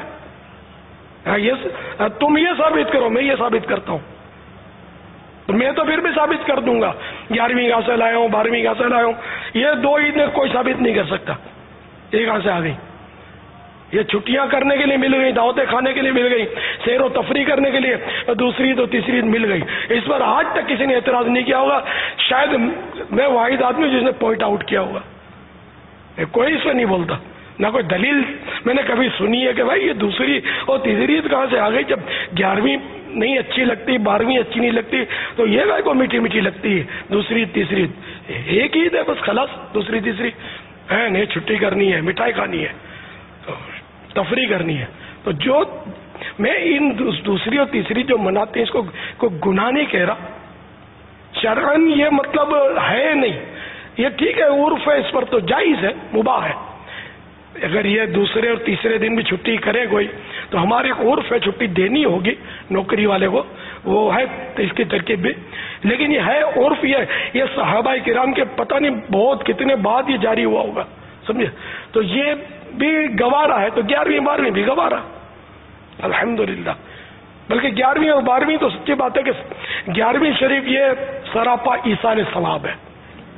تم یہ ثابت کرو، میں یہ ثابت کرتا ہوں. میں تو پھر بھی ثابت کر دوں گا 11ویں کہاں سے لایا ہوں، 12ویں کہاں سے لایا ہوں. یہ دو عید میں کوئی ثابت نہیں کر سکتا یہ کہاں سے آ گئی. یہ چھٹیاں کرنے کے لیے مل گئی، دعوتیں کھانے کے لیے مل گئی، سیر و تفریح کرنے کے لیے دوسری تو تیسری عید مل گئی. اس پر آج تک کسی نے اعتراض نہیں کیا ہوگا، شاید میں واحد آدمی جس نے پوائنٹ آؤٹ کیا ہوگا. کوئی اس پہ نہیں بولتا، نہ کوئی دلیل میں نے کبھی سنی ہے کہ بھائی یہ دوسری اور تیسری عید کہاں سے آ گئی. جب 11ویں نہیں اچھی لگتی، 12ویں اچھی نہیں لگتی، تو یہ گائے کو میٹھی میٹھی لگتی ہے دوسری تیسری عید. ایک عید ہے بس، خلاص. دوسری تیسری ہے نہیں، چھٹی کرنی ہے، مٹھائی کھانی ہے، تفریح کرنی ہے. تو جو میں ان دوسری اور تیسری جو مناتے ہیں اس کو کوئی گناہ نہیں کہہ رہا، شرعن یہ مطلب ہے نہیں. یہ ٹھیک ہے، عرف ہے، اس پر تو جائز ہے، مباح ہے. اگر یہ دوسرے اور تیسرے دن بھی چھٹی کرے کوئی تو ہمارے عرف ہے چھٹی دینی ہوگی نوکری والے کو، وہ ہے اس کی ترکیب بھی. لیکن یہ ہے عرف، یہ صحابہ کرام کے پتہ نہیں بہت کتنے بعد یہ جاری ہوا ہوگا، سمجھے. تو یہ بھی گوارا ہے، تو 11ویں 12ویں بھی گوارا الحمدللہ. بلکہ 11ویں اور 12ویں تو سچی بات ہے کہ 11ویں شریف یہ سراپا ایصال ثواب ہے،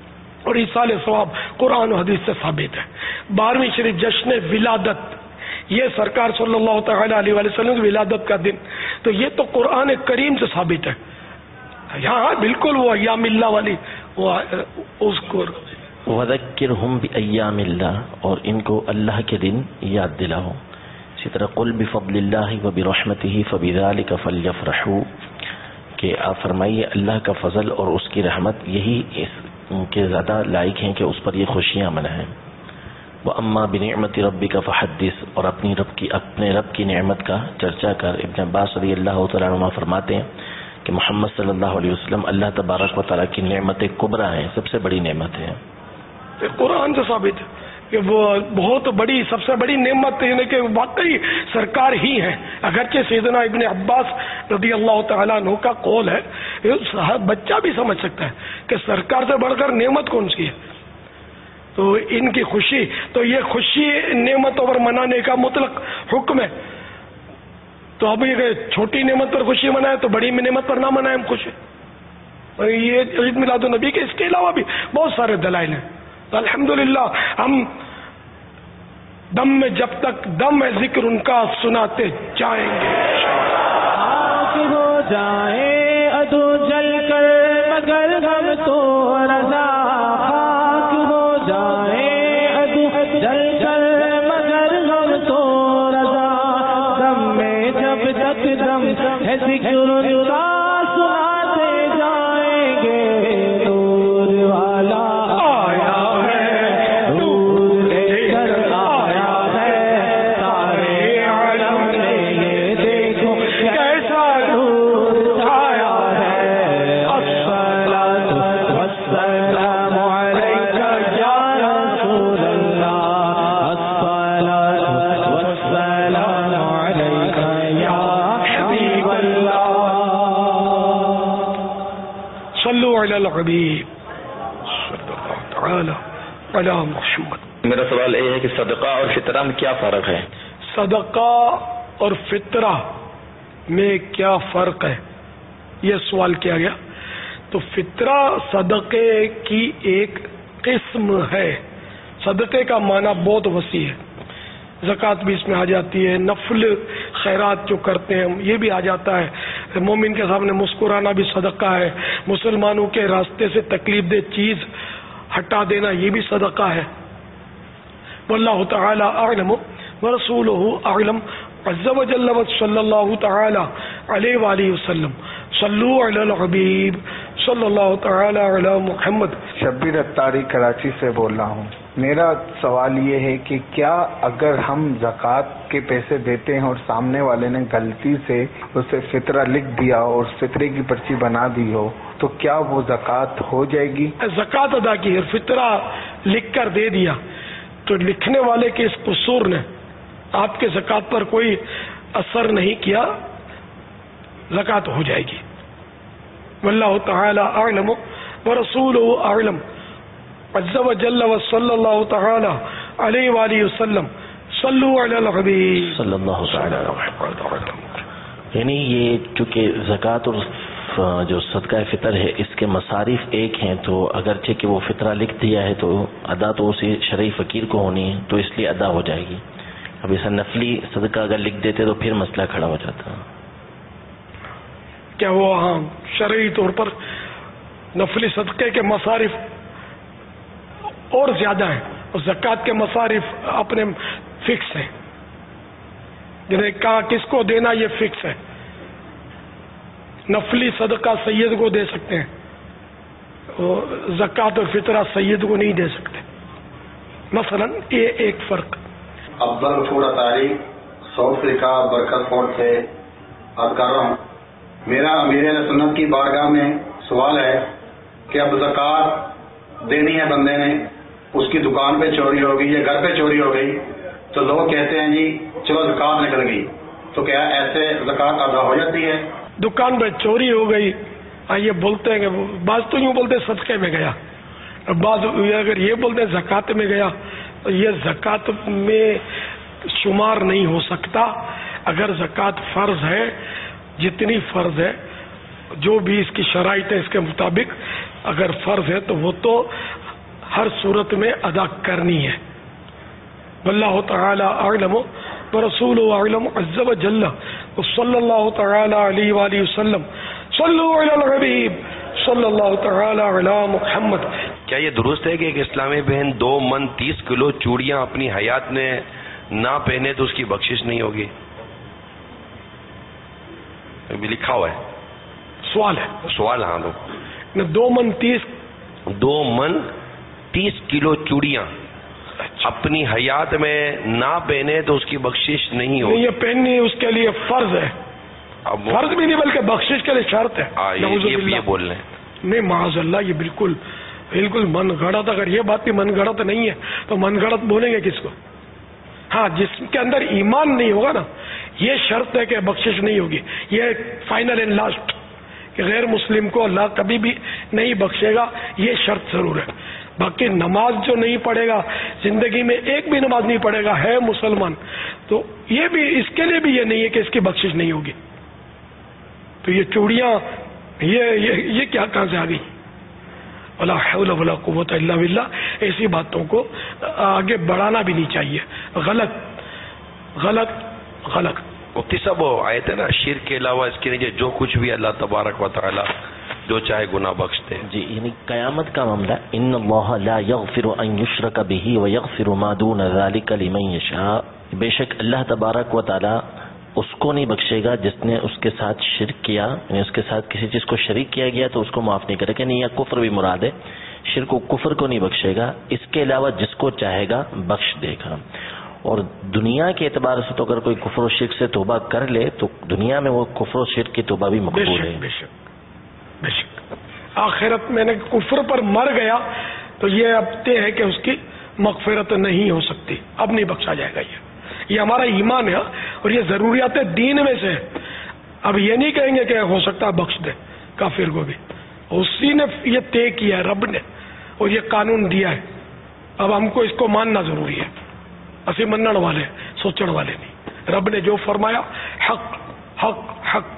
اور ایصال ثواب قرآن و حدیث سے ثابت ہے۔ 12ویں شریف جشن ولادت، یہ سرکار صلی اللہ تعالی علیہ وآلہ وسلم کی ولادت کا دن، تو یہ تو قرآن کریم سے ثابت ہے۔ یہاں بالکل وہ ایام اللہ والی وہ اس کو وذکرہم بایام اللہ، اور ان کو اللہ کے دن یاد دلاؤ۔ اسی طرح قل بفضل اللہ وبرحمتہ فبذلک فلیفرحوا، کہ آپ فرمائیے اللہ کا فضل اور اس کی رحمت یہی اس کے زیادہ لائق ہیں کہ اس پر یہ خوشیاں منائیں۔ وَأَمَّا بِنِعْمَةِ رَبِّكَ فَحَدِّثْ، اور اپنے رب کی نعمت کا چرچا کر۔ ابن عباس رضی اللہ تعالیٰ عنہ فرماتے ہیں کہ محمد صلی اللہ علیہ وسلم اللہ تبارک و تعالیٰ کی نعمت کبریٰ ہیں، سب سے بڑی نعمت ہے۔ قرآن سے ثابت ہے کہ وہ بہت بڑی، سب سے بڑی نعمت ہے کہ واقعی سرکار ہی ہے۔ اگرچہ سیدنا ابن عباس رضی اللہ تعالیٰ عنہ کا قول ہے، بچہ بھی سمجھ سکتا ہے کہ سرکار سے بڑھ کر نعمت کون سی ہے، تو ان کی خوشی، تو یہ خوشی نعمتوں پر منانے کا مطلق حکم ہے۔ تو اب یہ چھوٹی نعمت پر خوشی منائے تو بڑی نعمت پر نہ منائے ہم خوشی۔ یہ عید میلاد النبی کے اس کے علاوہ بھی بہت سارے دلائل ہیں۔ تو الحمدللہ ہم دم میں جب تک دم ہے ذکر ان کا سناتے جائیں گے۔ خاک ہو جائے ادو جل کر مگر ہم تو رضا، خاک ہو جائے ادو جل کر مگر ہم تو رضا، دم میں جب تک دم ہے ذکر ان کا سناتے جائیں گے۔ نور والا الحبیب صلی اللہ تعالی علی محمد۔ میرا سوال یہ ہے کہ صدقہ اور فطرہ میں کیا فرق ہے؟ صدقہ اور فطرہ میں کیا فرق ہے، یہ سوال کیا گیا۔ تو فطرہ صدقے کی ایک قسم ہے۔ صدقے کا معنی بہت وسیع ہے، زکوٰۃ بھی اس میں آ جاتی ہے، نفل خیرات جو کرتے ہیں یہ بھی آ جاتا ہے، مومن کے سامنے مسکرانا بھی صدقہ ہے، مسلمانوں کے راستے سے تکلیف دہ چیز ہٹا دینا یہ بھی صدقہ ہے۔ واللہ تعالی اعلم ورسولہ اعلم عز وجل صلی اللہ تعالی علیہ وآلہ وسلم۔ صلو علی الحبیب صلی اللہ تعالی علی محمد۔ شبیر اتاری کراچی سے بول رہا ہوں۔ میرا سوال یہ ہے کہ کیا اگر ہم زکوٰۃ کے پیسے دیتے ہیں اور سامنے والے نے غلطی سے اسے فطرہ لکھ دیا اور فطرے کی پرچی بنا دی ہو تو کیا وہ زکوٰۃ ہو جائے گی؟ زکوٰۃ ادا کی اور فطرہ لکھ کر دے دیا تو لکھنے والے کے اس قصور نے آپ کے زکوٰۃ پر کوئی اثر نہیں کیا، زکوٰۃ ہو جائے گی۔ واللہ تعالی اعلم ورسولہ اعلم عز وجل وصلی اللہ تعالی علیہ وآلہ وسلم۔ صلو علی الحبیب صلی اللہ تعالی علیہ وسلم۔ یعنی یہ چونکہ زکوٰۃ اور جو صدقہ فطر ہے اس کے مصارف ایک ہیں، تو اگرچہ کہ وہ فطرہ لکھ دیا ہے تو ادا تو اسی شرعی فقیر کو ہونی ہے، تو اس لیے ادا ہو جائے گی۔ اب ایسا نفلی صدقہ اگر لکھ دیتے تو پھر مسئلہ کھڑا ہو جاتا۔ کیا وہ ہاں شرعی طور پر نفلی صدقے کے مصارف اور زیادہ ہیں اور زکوٰۃ کے مصارف اپنے فکس ہیں، یعنی کہاں کس کو دینا یہ فکس ہے۔ نفلی صدقہ سید کو دے سکتے ہیں، زکوٰۃ اور فطرہ سید کو نہیں دے سکتے، مثلا یہ ایک فرق۔ افضل غفور اتاری ساؤتھ افریقہ برکت فورٹ سے عرض کر رہا ہوں، میرا امیر اہل سنت کی بارگاہ میں سوال ہے کہ اب زکوٰۃ دینی ہے بندے نے، اس کی دکان پہ چوری ہو گئی یا گھر پہ چوری ہو گئی تو لوگ کہتے ہیں جی چلو زکوٰۃ نکل گئی، تو کیا ایسے زکوٰۃ ادا ہو جاتی ہے؟ دکان پہ چوری ہو گئی، یہ بولتے ہیں کہ بعض تو یوں بولتے صدقے میں گیا، بعض اگر یہ بولتے ہیں زکوٰۃ میں گیا، تو یہ زکوٰۃ میں شمار نہیں ہو سکتا۔ اگر زکوٰۃ فرض ہے، جتنی فرض ہے، جو بھی اس کی شرائط ہے اس کے مطابق اگر فرض ہے تو وہ تو ہر صورت میں ادا کرنی ہے. واللہ تعالی اعلم ورسولہ اعلم عز وجل وصلی اللہ تعالی علیہ وآلہ وسلم. صلوا علی الحبیب صلی اللہ تعالی علی محمد. کیا یہ درست ہے کہ ایک اسلامی بہن 2 من 30 کلو چوڑیاں اپنی حیات میں نہ پہنے تو اس کی بخشش نہیں ہوگی؟ ابھی لکھا ہوا ہے. سوال ہے. سوال. ہاں. 2 من 30 کلو چوڑیاں اپنی حیات میں نہ پہنے تو اس کی بخشش نہیں ہوگی. یہ پہننی اس کے لیے فرض ہے. فرض بھی نہیں بلکہ بخشش کے لیے شرط ہے. یہ بول رہے ہیں. نہیں معاذ اللہ، یہ بالکل من گھڑت. اگر یہ بات بھی من گھڑت نہیں ہے تو من گھڑت بولیں گے کس کو؟ ہاں، جس کے اندر ایمان نہیں ہوگا نا، یہ شرط ہے کہ بخشش نہیں ہوگی. یہ فائنل اینڈ لاسٹ کہ غیر مسلم کو اللہ کبھی بھی نہیں بخشے گا، یہ شرط ضرور ہے. باقی نماز جو نہیں پڑھے گا، زندگی میں ایک بھی نماز نہیں پڑھے گا، ہے مسلمان، تو یہ بھی اس کے لیے بھی یہ نہیں ہے کہ اس کی بخشش نہیں ہوگی. تو یہ چوڑیاں یہ کیا کہاں سے آ گئی؟ ولا حول ولا قوت الا باللہ. ایسی باتوں کو آگے بڑھانا بھی نہیں چاہیے. غلط غلط غلط. مفتی صاحب آئے تھے نا، شرک کے علاوہ اس کے نیچے جو کچھ بھی اللہ تبارک و تعالی جو چاہے گناہ بخشتے ہیں. جی، یعنی قیامت کا معاملہ، ان اللہ لا یغفر ان یشرک بہ ویغفر ما دون ذلک لمن یشاء. بے شک اللہ تبارک و تعالی اس کو نہیں بخشے گا جس نے اس کے ساتھ شرک کیا، یعنی اس کے ساتھ کسی چیز کو شریک کیا گیا تو اس کو معاف نہیں کرے گا. نہیں، یا کفر بھی مراد ہے، شرک و کفر کو نہیں بخشے گا. اس کے علاوہ جس کو چاہے گا بخش دے گا. اور دنیا کے اعتبار سے تو اگر کوئی کفر و شرک سے توبہ کر لے تو دنیا میں وہ کفر و شرک کی توبہ بھی مقبول ہے. بے شک بے شک. آخرت میں نے کفر پر مر گیا تو یہ اب طے ہے کہ اس کی مغفرت نہیں ہو سکتی، اب نہیں بخشا جائے گا. یہ ہمارا ایمان ہے اور یہ ضروریات دین میں سے ہے. اب یہ نہیں کہیں گے کہ ہو سکتا ہے بخش دے کافر کو بھی. اسی نے یہ طے کیا ہے رب نے، اور یہ قانون دیا ہے. اب ہم کو اس کو ماننا ضروری ہے. اسی منن والے، سوچن والے نہیں. رب نے جو فرمایا حق حق حق.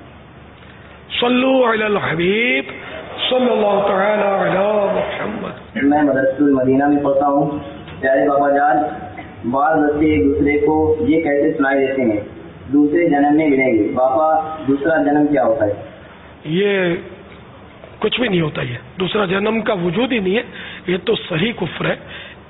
صلو علی الحبیب صلی اللہ تعالی علی محمد. میں مدرسۃ المدینہ میں پڑھتا ہوں. پیارے بابا جان، بعض بچے ایک دوسرے کو یہ کہتے سنائی دیتے ہیں دوسرے جنم میں ملیں گے. بابا، دوسرا جنم کیا ہوتا ہے؟ یہ کچھ بھی نہیں ہوتا. یہ دوسرا جنم کا وجود ہی نہیں ہے. یہ تو صحیح کفر ہے.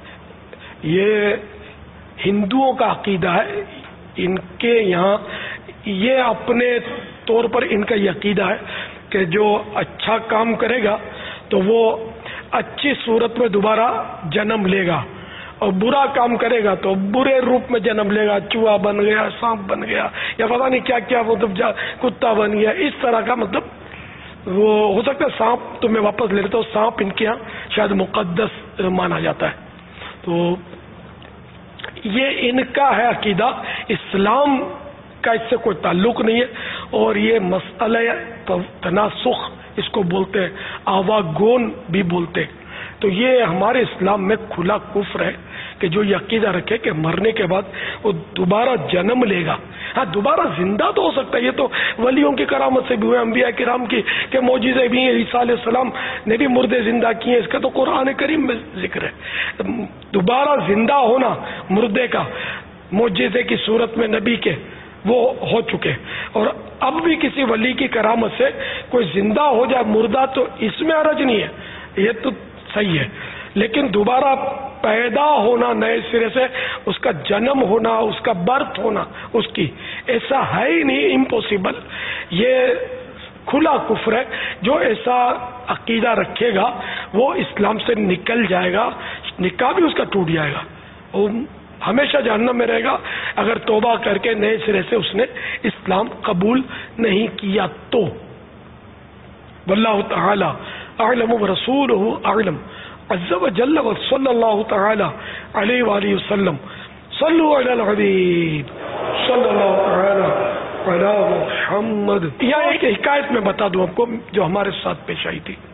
یہ ہندوؤں کا عقیدہ ہے. ان کے یہاں یہ اپنے طور پر ان کا یہ عقیدہ ہے کہ جو اچھا کام کرے گا تو وہ اچھی صورت میں دوبارہ جنم لے گا، اور برا کام کرے گا تو برے روپ میں جنم لے گا. چوہا بن گیا، سانپ بن گیا، یا پتہ نہیں کیا کیا، مطلب کتا بن گیا. اس طرح کا مطلب وہ ہو سکتا ہے. سانپ تو میں واپس لے لیتا ہوں. سانپ ان کے یہاں شاید مقدس مانا جاتا ہے. تو یہ ان کا ہے عقیدہ. اسلام کا اس سے کوئی تعلق نہیں ہے. اور یہ مسئلہ تناسخ اس کو بولتے ہیں، آواگون بھی بولتے ہیں. تو یہ ہمارے اسلام میں کھلا کفر ہے کہ جو یہ عقیدہ رکھے کہ مرنے کے بعد وہ دوبارہ جنم لے گا. ہاں، دوبارہ زندہ تو ہو سکتا ہے. یہ تو ولیوں کی کرامت سے بھی ہوئے، انبیاء کرام کی کہ معجزے بھی ہیں. عیسیٰ علیہ السلام نے بھی مردے زندہ کیے. اس کا تو قرآن کریم میں ذکر ہے. دوبارہ زندہ ہونا مردے کا معجزے کی صورت میں نبی کے وہ ہو چکے. اور اب بھی کسی ولی کی کرامت سے کوئی زندہ ہو جائے مردہ تو اس میں حرج نہیں ہے. یہ تو صحیح ہے. لیکن دوبارہ پیدا ہونا نئے سرے سے، اس کا جنم ہونا، اس کا برتھ ہونا، اس کی ایسا ہے ہی نہیں. امپوسیبل. یہ کھلا کفر ہے. جو ایسا عقیدہ رکھے گا وہ اسلام سے نکل جائے گا. نکاح بھی اس کا ٹوٹ جائے گا. وہ ہمیشہ جہنم میں رہے گا اگر توبہ کر کے نئے سرے سے اس نے اسلام قبول نہیں کیا تو. واللہ تعالی اعلم ورسولہ اعلم عز وجل وصلی اللہ تعالی علیہ وآلہ وسلم. صلو علی الحبیب صلی اللہ تعالی علی محمد. یہ ایک حکایت میں بتا دوں آپ کو جو ہمارے ساتھ پیش آئی تھی.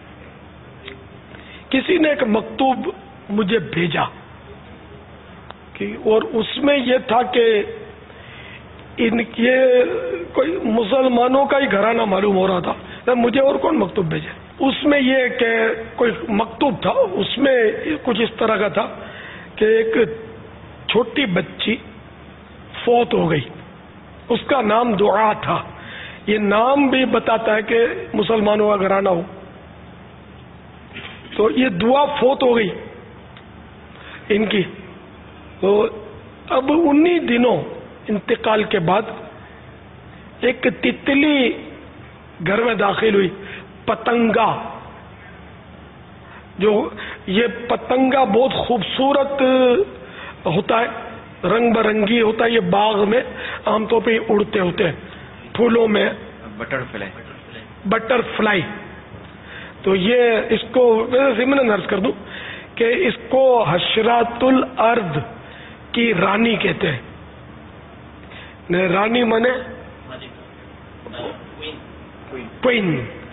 کسی نے ایک مکتوب مجھے بھیجا اور اس میں یہ تھا کہ یہ کوئی مسلمانوں کا ہی گھرانہ معلوم ہو رہا تھا. مجھے اور کون مکتوب بھیجے؟ اس میں یہ کہ کوئی مکتوب تھا، اس میں کچھ اس طرح کا تھا کہ ایک چھوٹی بچی فوت ہو گئی، اس کا نام دعا تھا. یہ نام بھی بتاتا ہے کہ مسلمانوں کا گھرانہ ہو. تو یہ دعا فوت ہو گئی ان کی. تو اب انہی دنوں انتقال کے بعد ایک تتلی گھر میں داخل ہوئی، پتنگا. جو یہ پتنگا بہت خوبصورت ہوتا ہے، رنگ برنگی ہوتا ہے، یہ باغ میں عام طور پہ اڑتے ہوتے ہیں پھولوں میں، بٹر فلائی. تو یہ اس کو ضمن عرض کر دوں کہ اس کو حشرات الارض کی رانی کہتے ہیں. رانی مانے کوئن،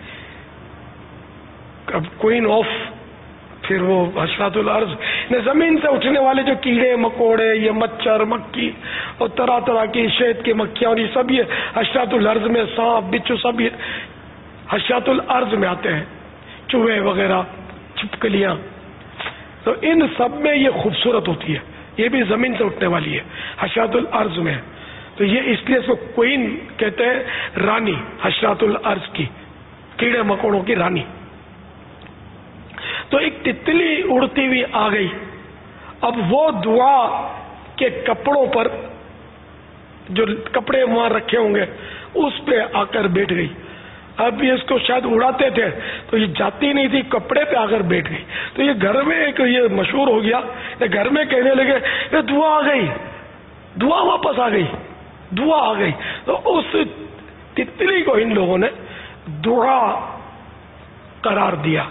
اب کوئن آف، پھر وہ حشرات الارض، زمین سے اٹھنے والے جو کیڑے مکوڑے، یہ مچھر مکھی اور طرح طرح کی شہد کی مکھیاں، اور یہ سب یہ حشرات الارض میں، سانپ بچھو سب یہ حشرات الارض میں آتے ہیں، چوہے وغیرہ، چھپکلیاں. تو ان سب میں یہ خوبصورت ہوتی ہے، یہ بھی زمین سے اٹھنے والی ہے، حشرات الارض میں. تو یہ اس لیے اس کو کوئن کہتے ہیں، رانی حشرات الارض کی، کیڑے مکوڑوں کی رانی. تو ایک تتلی اڑتی ہوئی آ گئی. اب وہ دعا کے کپڑوں پر، جو کپڑے وہاں رکھے ہوں گے، اس پہ آ کر بیٹھ گئی. اب یہ اس کو شاید اڑاتے تھے تو یہ جاتی نہیں تھی، کپڑے پہ آ کر بیٹھ گئی. تو یہ گھر میں ایک یہ مشہور ہو گیا، گھر میں کہنے لگے یہ دعا آ گئی، دعا واپس آ گئی، دعا آ گئی. تو اس تتلی کو ان لوگوں نے دعا قرار دیا.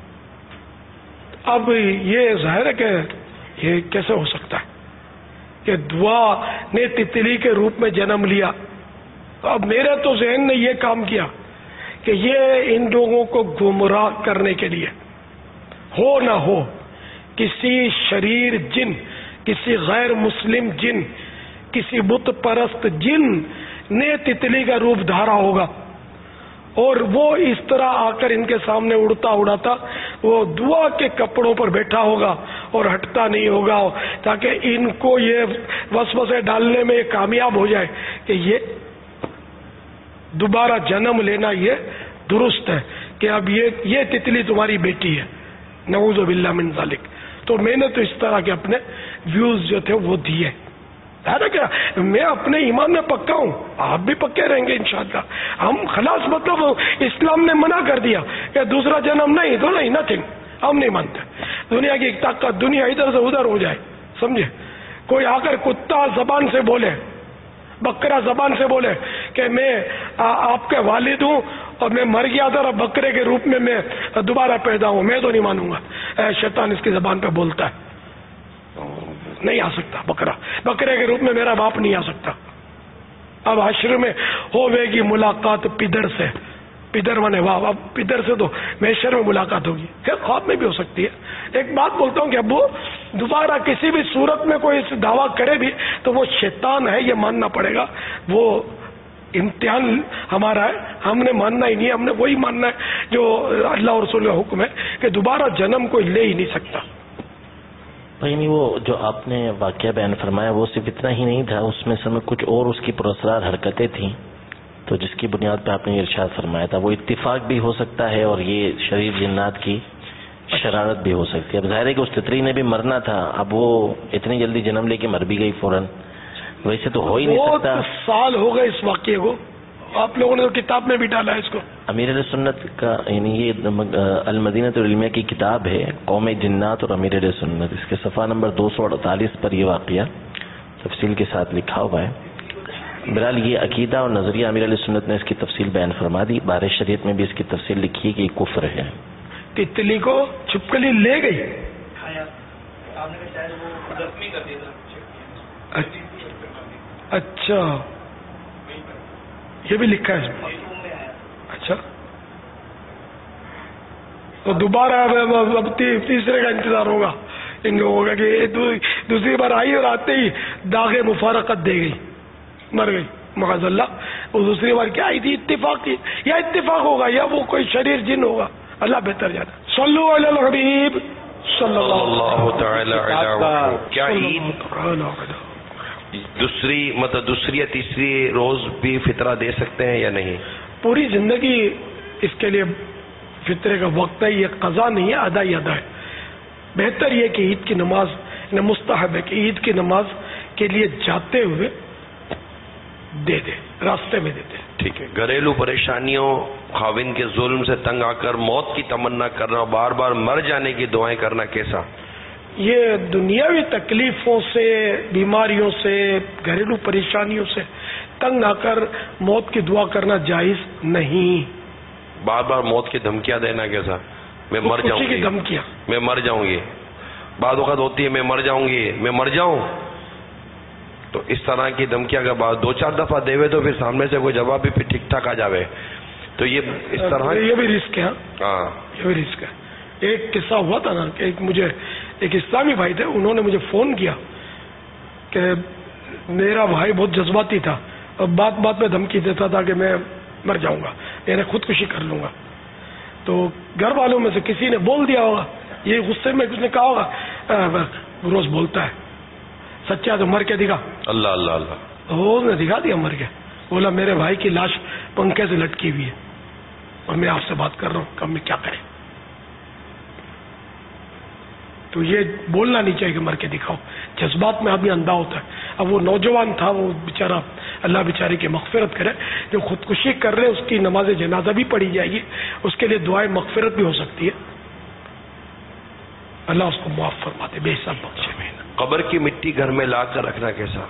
اب یہ ظاہر ہے کہ یہ کیسے ہو سکتا ہے کہ دعا نے تتلی کے روپ میں جنم لیا. اب میرے تو ذہن نے یہ کام کیا کہ یہ ان لوگوں کو گمراہ کرنے کے لیے ہو نہ ہو کسی شریر جن، کسی غیر مسلم جن، کسی بت پرست جن نے تتلی کا روپ دھارا ہوگا، اور وہ اس طرح آ کر ان کے سامنے اڑتا اڑاتا وہ دعا کے کپڑوں پر بیٹھا ہوگا اور ہٹتا نہیں ہوگا، تاکہ ان کو یہ وسوسے ڈالنے میں کامیاب ہو جائے کہ یہ دوبارہ جنم لینا یہ درست ہے، کہ اب یہ تتلی تمہاری بیٹی ہے، نعوذ باللہ من ذالک. تو میں نے تو اس طرح کے اپنے ویوز جو تھے وہ دیے. کیا میں اپنے ایمان میں پکا ہوں، آپ بھی پکے رہیں گے انشاءاللہ. ہم خلاص، مطلب اسلام نے منع کر دیا کہ دوسرا جنم نہیں، تو نہیں، نتھنگ، ہم نہیں مانتے. دنیا کی ایک طاقت، دنیا ادھر سے ادھر ہو جائے، سمجھے. کوئی آ کر کتا زبان سے بولے، بکرا زبان سے بولے کہ میں آپ کے والد ہوں اور میں مر گیا تھا اور بکرے کے روپ میں دوبارہ پیدا ہوں، میں تو نہیں مانوں گا. شیطان اس کی زبان پہ بولتا ہے، نہیں آ سکتا. بکرے کے روپ میں میرا باپ نہیں آ سکتا. اب حشر میں ہوے گی ملاقات پدر سے، پدر مانے واہ، اب پدر سے تو محشر میں ملاقات ہوگی. خیر خواب میں بھی ہو سکتی ہے. ایک بات بولتا ہوں کہ ابو دوبارہ کسی بھی صورت میں کوئی دعویٰ کرے بھی تو وہ شیطان ہے، یہ ماننا پڑے گا. وہ امتحان ہمارا ہے، ہم نے ماننا ہی نہیں، ہم نے وہی ماننا ہے جو اللہ اور رسول کا حکم ہے کہ دوبارہ جنم کوئی لے ہی نہیں سکتا. بھائی وہ جو آپ نے واقعہ بیان فرمایا وہ صرف اتنا ہی نہیں تھا، اس میں سب کچھ اور اس کی پراسرار حرکتیں تھیں، تو جس کی بنیاد پہ آپ نے یہ ارشاد فرمایا تھا. وہ اتفاق بھی ہو سکتا ہے اور یہ شریر جنات کی شرارت بھی ہو سکتی ہے. اب ظاہر ہے کہ اس تتری نے بھی مرنا تھا، اب وہ اتنی جلدی جنم لے کے مر بھی گئی فوراً، ویسے تو ہو ہی نہیں سکتا. بہت سال ہو گئے اس واقعے کو، آپ لوگوں نے تو کتاب میں بھی ڈالا ہے اس کو. امیر علیہ سنت کا، یعنی یہ المدینۃ العلمیہ کی کتاب ہے، قوم جنات اور امیر علیہ سنت، اس کے صفحہ نمبر 248 پر یہ واقعہ تفصیل کے ساتھ لکھا ہوا ہے. بہرحال یہ عقیدہ اور نظریہ امیر علیہ سنت نے اس کی تفصیل بیان فرما دی. بار شریعت میں بھی اس کی تفصیل لکھی ہے کہ یہ کفر ہے. تتلی کو چھپکلی لے گئی. اچھا یہ بھی لکھا ہے اس میں. اچھا تو دوبارہ اب تیسرے کا انتظار ہوگا ان لوگوں کا کہ دوسری بار آئی اور آتے ہی داغ مفارقت دے گئی، مر گئی معاذ اللہ. وہ دوسری بار کیا آئی تھی؟ اتفاق کی، یا اتفاق ہوگا یا وہ کوئی شریر جن ہوگا، اللہ بہتر جانا. صلو علی الحبیب صلی اللہ تعالی علیہ وسلم. کیا عید دوسری یا تیسری روز بھی فطرہ دے سکتے ہیں یا نہیں؟ پوری زندگی اس کے لیے فطرے کا وقت ہے. یہ قضا نہیں ہے، ادا ہی ادا ہے. بہتر یہ کہ عید کی نماز مستحب ہے کہ عید کی نماز کے لیے جاتے ہوئے دے دے، راستے میں دے دے. ٹھیک ہے. گھریلو پریشانیوں، خاوند کے ظلم سے تنگ آ کر موت کی تمنا کرنا، بار بار مر جانے کی دعائیں کرنا کیسا؟ یہ دنیاوی تکلیفوں سے، بیماریوں سے، گھریلو پریشانیوں سے تنگ آ کر موت کی دعا کرنا جائز نہیں. بار بار موت کی دھمکیاں دینا کیسا؟ میں مر جاؤں گی، دھمکیاں، میں مر جاؤں گی. بعض اوقات ہوتی ہے میں مر جاؤں گی، میں مر جاؤں. تو اس طرح کی دھمکیاں کا بعد 2-4 دفعہ دے تو پھر سامنے سے کوئی جواب بھی پھر ٹھیک ٹھاک آ جاوے تو یہ اس طرح یہ بھی رسک ہے. ہاں یہ بھی رسک ہے. ایک قصہ ہوا تھا نا کہ مجھے ایک اسلامی بھائی تھے، انہوں نے مجھے فون کیا کہ میرا بھائی بہت جذباتی تھا اور بات بات میں دھمکی دیتا تھا کہ میں مر جاؤں گا، یعنی خودکشی کر لوں گا. تو گھر والوں میں سے کسی نے بول دیا ہوگا، یہ غصے میں کچھ نے کہا ہوگا روز بولتا ہے سچا تو مر کے دکھا. اللہ اللہ اللہ. وہ نے دکھا دیا مر کے. بولا میرے بھائی کی لاش پنکھے سے لٹکی ہوئی ہے اور میں آپ سے بات کر رہا ہوں کہ میں کیا کریں. تو یہ بولنا نہیں چاہیے کہ مر کے دکھاؤ. جذبات میں آدمی اندھا ہوتا ہے. اب وہ نوجوان تھا، وہ بیچارہ اللہ بیچارے کی مغفرت کرے. جو خودکشی کر رہے اس کی نماز جنازہ بھی پڑھی جائے گی، اس کے لیے دعائیں مغفرت بھی ہو سکتی ہے. اللہ اس کو معاف فرماتے، بے حساب بخشے. قبر کی مٹی گھر میں لا کر رکھنا کیسا؟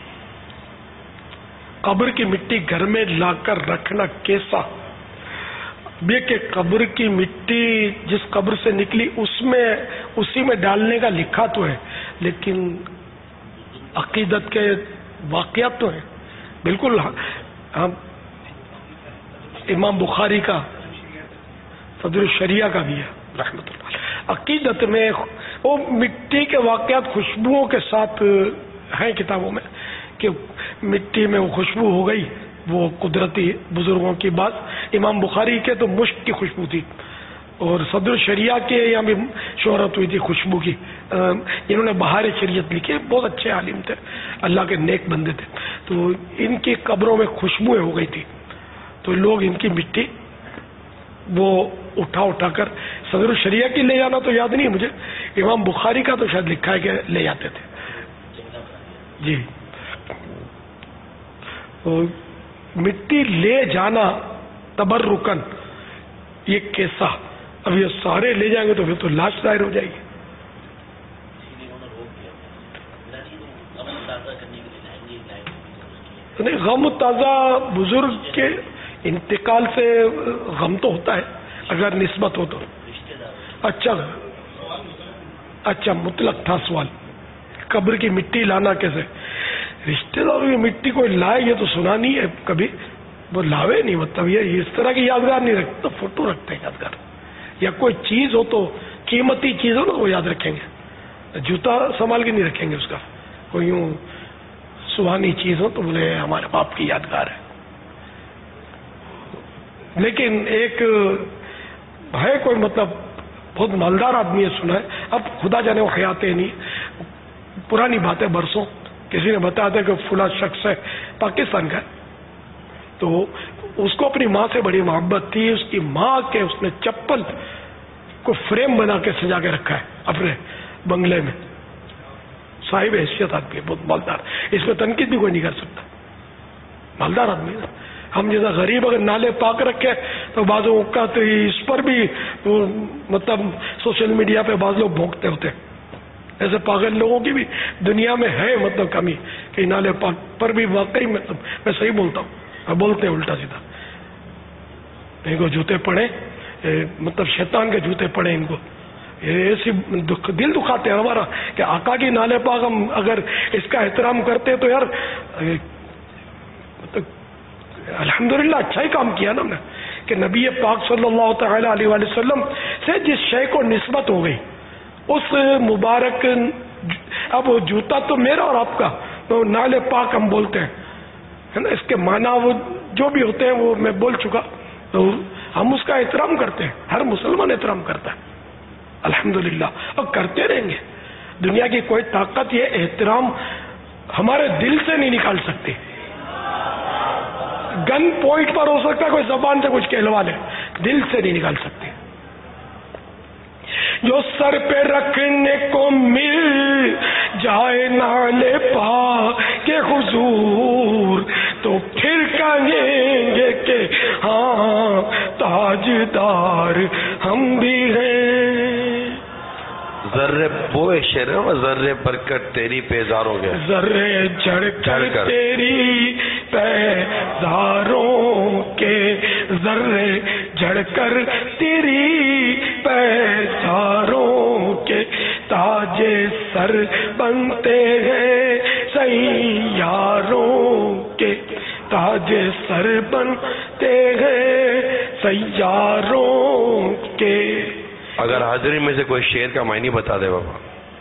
قبر کی مٹی گھر میں لا کر رکھنا کیسا؟ یہ کہ قبر کی مٹی جس قبر سے نکلی اسی میں ڈالنے کا لکھا تو ہے، لیکن عقیدت کے واقعات تو ہیں. بالکل. ہم امام بخاری کا صدر الشریعہ کا بھی ہے رحمۃ اللہ. عقیدت میں وہ مٹی کے واقعات خوشبوؤں کے ساتھ ہیں کتابوں میں کہ مٹی میں وہ خوشبو ہو گئی، وہ قدرتی بزرگوں کی بات. امام بخاری کے تو مشک کی خوشبو تھی اور صدر الشریعہ کے یہاں بھی شہرت ہوئی تھی خوشبو کی. انہوں نے بہار شریعت لکھی، بہت اچھے عالم تھے، اللہ کے نیک بندے تھے. تو ان کی قبروں میں خوشبوئیں ہو گئی تھی تو لوگ ان کی مٹی وہ اٹھا کر صدر الشریعہ کی لے جانا تو یاد نہیں ہے مجھے، امام بخاری کا تو شاید لکھا ہے کہ لے جاتے تھے. جی مٹی لے جانا تبرکن یہ کیسا؟ اب یہ سارے لے جائیں گے تو پھر تو لاش ظاہر ہو جائے گی. نہیں، غم تازہ بزرگ کے انتقال سے غم تو ہوتا ہے اگر نسبت ہو تو. اچھا مطلق تھا سوال. قبر کی مٹی لانا کیسے؟ رشتے داروں کی مٹی کوئی لائے یہ تو سنا نہیں ہے کبھی، وہ لاوے نہیں. مطلب یہ اس طرح کی یادگار نہیں رکھتے، تو فوٹو رکھتے ہیں یادگار. یا کوئی چیز ہو تو قیمتی چیز ہو نا وہ یاد رکھیں گے. جوتا سنبھال کے نہیں رکھیں گے اس کا. کوئی یوں سہانی چیز ہو تو بولے ہمارے باپ کی یادگار ہے. لیکن ایک ہے کوئی مطلب بہت مالدار آدمی ہے، سنا ہے، اب خدا جانے وہ حیات نہیں، پرانی بات ہے برسوں. کسی نے بتایا تھا کہ فلاں شخص ہے پاکستان کا، تو اس کو اپنی ماں سے بڑی محبت تھی. اس کی ماں کے اس نے چپل کو فریم بنا کے سجا کے رکھا ہے اپنے بنگلے میں. صاحب حیثیت آدمی، بہت مالدار. اس میں تنقید بھی کوئی نہیں کر سکتا، مالدار آدمی. ہم جیسا غریب اگر نالے پاک رکھے تو بعض اوقات اس پر بھی مطلب سوشل میڈیا پہ بعض لوگ بھونکتے ہوتے. ایسے پاگل لوگوں کی بھی دنیا میں ہے مطلب کمی کہ نالے پاک پر بھی واقعی مطلب میں صحیح بولتا ہوں، بولتے ہیں الٹا سیدھا. ان کو جوتے پڑے، مطلب شیطان کے جوتے پڑے ان کو. ایسی دل دکھاتے ہیں ہمارا کہ آقا کی نالے پاک ہم اگر اس کا احترام کرتے تو یار مطلب الحمدللہ اچھا ہی کام کیا نا ہم نے کہ نبی پاک صلی اللہ تعالی علیہ وسلم سے جس شے کو نسبت ہو گئی اس مبارک. اب جوتا تو میرا اور آپ کا، تو نالے پاک ہم بولتے ہیں، ہے نا. اس کے معنی وہ جو بھی ہوتے ہیں وہ میں بول چکا. تو ہم اس کا احترام کرتے ہیں، ہر مسلمان احترام کرتا ہے الحمدللہ، اور کرتے رہیں گے. دنیا کی کوئی طاقت یہ احترام ہمارے دل سے نہیں نکال سکتی. گن پوائنٹ پر ہو سکتا ہے کوئی زبان سے کچھ کہلوا لے، دل سے نہیں نکال سکتی. جو سر پہ رکھنے کو مل جائے نالے پا کے حضور، تو پھر کہیں گے کہ ہاں تاجدار ہم بھی ہیں. ذرے بوئے شیر ذرے برکت تیری پیزاروں کے، ذرے جڑ کر تیری پیزاروں کے، ذرے جڑ کر تیری پیزاروں کے، تاج سر بنتے ہیں سیاروں کے، تاج سر بنتے ہیں سیاروں کے. اگر حاضری میں سے کوئی شعر کا معنی بتا دے بابا.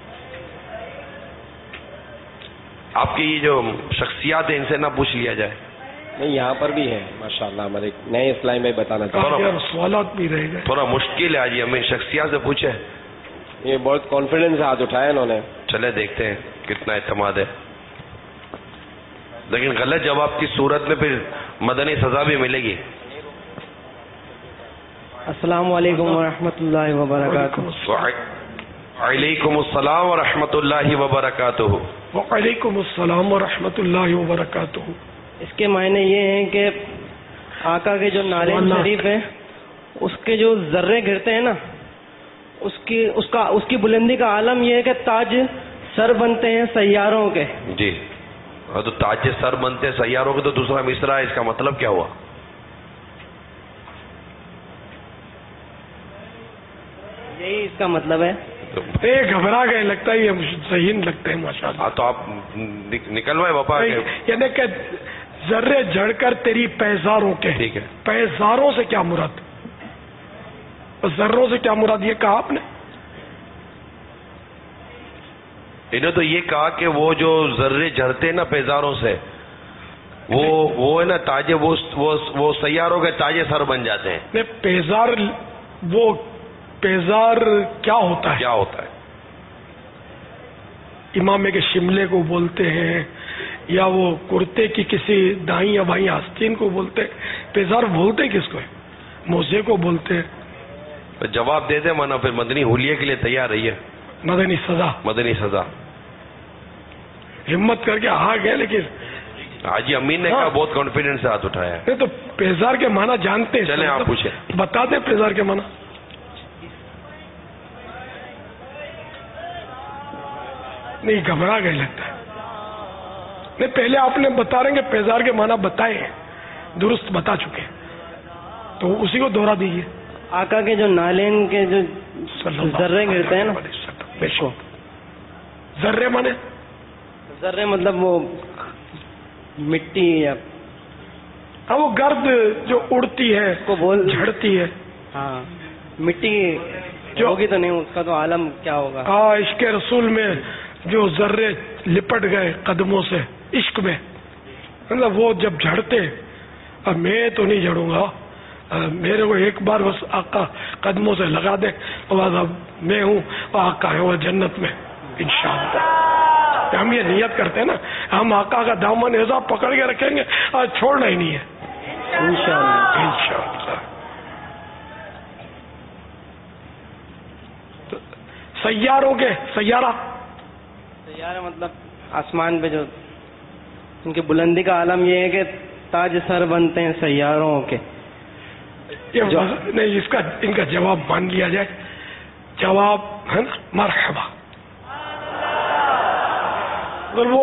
آپ کی یہ جو شخصیات ہیں ان سے نہ پوچھ لیا جائے؟ نہیں، یہاں پر بھی ہے ماشاءاللہ، ہمارے نئے اسلامی میں بتانا چاہتا ہوں. سوالات بھی رہے گا، تھوڑا مشکل ہے. آج ہمیں شخصیات سے پوچھے. یہ بہت کانفیڈنس سے ہاتھ اٹھایا انہوں نے. چلے دیکھتے ہیں کتنا اعتماد ہے. لیکن غلط جواب کی صورت میں پھر مدنی سزا بھی ملے گی. السلام علیکم ورحمۃ اللہ وبرکاتہ. وعلیکم السلام ورحمۃ اللہ وبرکاتہ. وعلیکم السلام ورحمۃ اللہ وبرکاتہ. اس کے معنی یہ ہیں کہ آقا کے جو نالین شریف ہیں اس کے جو ذرے گرتے ہیں نا، اس کی بلندی کا عالم یہ ہے کہ تاج سر بنتے ہیں سیاروں کے. جی، اور تو تاج سر بنتے ہیں سیاروں کے تو دوسرا مصرع ہے، اس کا مطلب کیا ہوا؟ یہی اس کا مطلب ہے. گھبرا گئے، لگتا ہے یہ صحیح لگتا ہے ماشاءاللہ. تو آپ نکلوائے باپا. یعنی کہ ذرے جڑ کر تیری پیزاروں کے. ٹھیک ہے. پیزاروں سے کیا مراد؟ ذروں سے کیا مراد یہ کہا آپ نے؟ انہوں تو یہ کہا کہ وہ جو ذرے جھڑتے ہیں نا پیزاروں سے، وہ ہے نا تاجے، وہ سیاروں کے تاجے سر بن جاتے ہیں. پیزار، وہ پیزار کیا ہوتا ہے؟ کیا ہوتا ہے؟ امامے کے شملے کو بولتے ہیں، یا وہ کرتے کی کسی دائیں یا بائیں آستین کو بولتے ہیں. پیزار بولتے کس کو ہے؟ موزے کو بولتے ہیں. جواب دے دیں ورنہ پھر مدنی حلیے کے لیے تیار رہیے. مدنی سزا. مدنی سزا. ہمت کر کے آ گئے، لیکن حاجی امین نے کہا بہت کانفیڈنس سے ہاتھ اٹھایا ہے. تو پیزار کے معنی جانتے ہیں. چلیں آپ پوچھیں. بتا دیں پیزار کے معنی. نہیں، گھبرا گئے لگتا ہے. نہیں، پہلے آپ نے بتا رہے ہیں کہ پیزار کے معنی بتائے ہیں، درست بتا چکے ہیں، تو اسی کو دوہرا دیجیے. آقا کے جو نالین کے جو ذرے گرتے ہیں نا، ذرے مانے؟ ذرے مطلب وہ مٹی یا وہ گرد جو اڑتی ہے کو بول جھڑتی ہے. ہاں، مٹی جو ہوگی تو نہیں، اس کا تو عالم کیا ہوگا. عشق رسول میں جو ذرے لپٹ گئے قدموں سے عشق میں، مطلب وہ جب جھڑتے، اب میں تو نہیں جھڑوں گا، میرے کو ایک بار بس آقا قدموں سے لگا دے، اور اب میں ہوں آقا ہے وہ جنت میں انشاءاللہ. ہم یہ نیت کرتے ہیں نا، ہم آقا کا دامن ایسا پکڑ کے رکھیں گے آج چھوڑنا ہی نہیں ہے انشاءاللہ. انشاءاللہ. سیاروں کے، سیارہ مطلب آسمان پہ جو ان کی بلندی کا عالم یہ ہے کہ تاج سر بنتے ہیں سیاروں کے. نہیں، اس کا ان کا جواب مان لیا جائے. جواب ہے نا مرحبا. وہ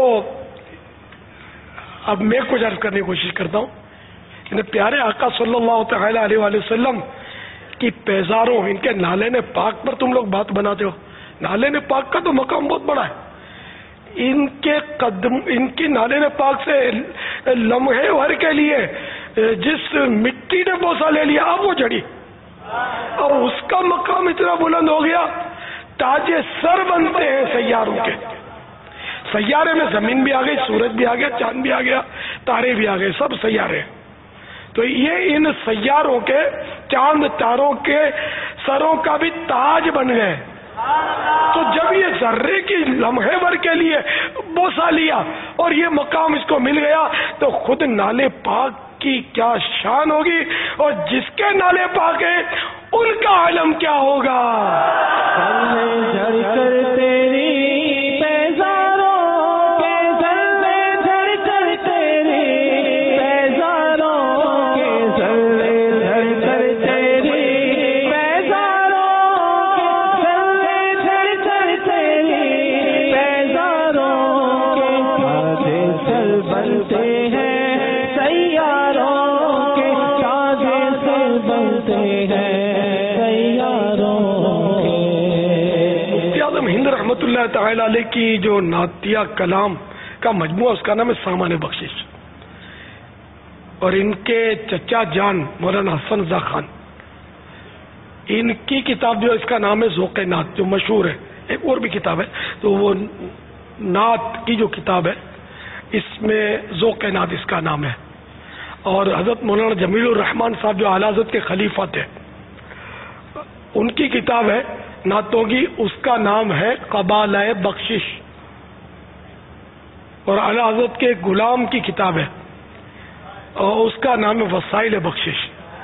اب میں کچھ عرض کرنے کی کوشش کرتا ہوں. پیارے آقا صلی اللہ تعالی علیہ وآلہ وسلم کی پیزاروں، ان کے نالین پاک پر تم لوگ بات بناتے ہو. نالین پاک کا تو مقام بہت بڑا ہے. ان کے قدم، ان کی نالین پاک سے لمحے بھر کے لیے جس مٹی نے بوسہ لے لیا اب وہ جڑی، اور اس کا مقام اتنا بلند ہو گیا تاج سر بنتے ہیں سیاروں کے. سیارے میں زمین بھی آ گئی، سورج بھی آ گیا، چاند بھی آ گیا، تارے بھی آ گئے، سب سیارے. تو یہ ان سیاروں کے چاند تاروں کے سروں کا بھی تاج بن گئے. تو جب یہ ذرے کی لمحے بھر کے لیے بوسہ لیا اور یہ مقام اس کو مل گیا تو خود نالے پاک کی کیا شان ہوگی, اور جس کے نالے پاک ہیں ان کا عالم کیا ہوگا. اللہ تعالی علیہ کی جو نعتیہ کلام کا مجموعہ اس کا نام ہے سامان بخشش, اور ان کے چچا جان مولانا حسن رضا خان, ان کی کتاب جو اس کا نام ہے ذوق نعت, جو مشہور ہے. ایک اور بھی کتاب ہے تو وہ نعت کی جو کتاب ہے اس میں ذوق نعت اس کا نام ہے. اور حضرت مولانا جمیل الرحمان صاحب جو اعلی حضرت کے خلیفہ تھے, ان کی کتاب ہے نعتوں کی, اس کا نام ہے قبالۂ بخشش. اور اعلی حضرت کے غلام کی کتاب ہے اور اس کا نام ہے وسائل بخشش.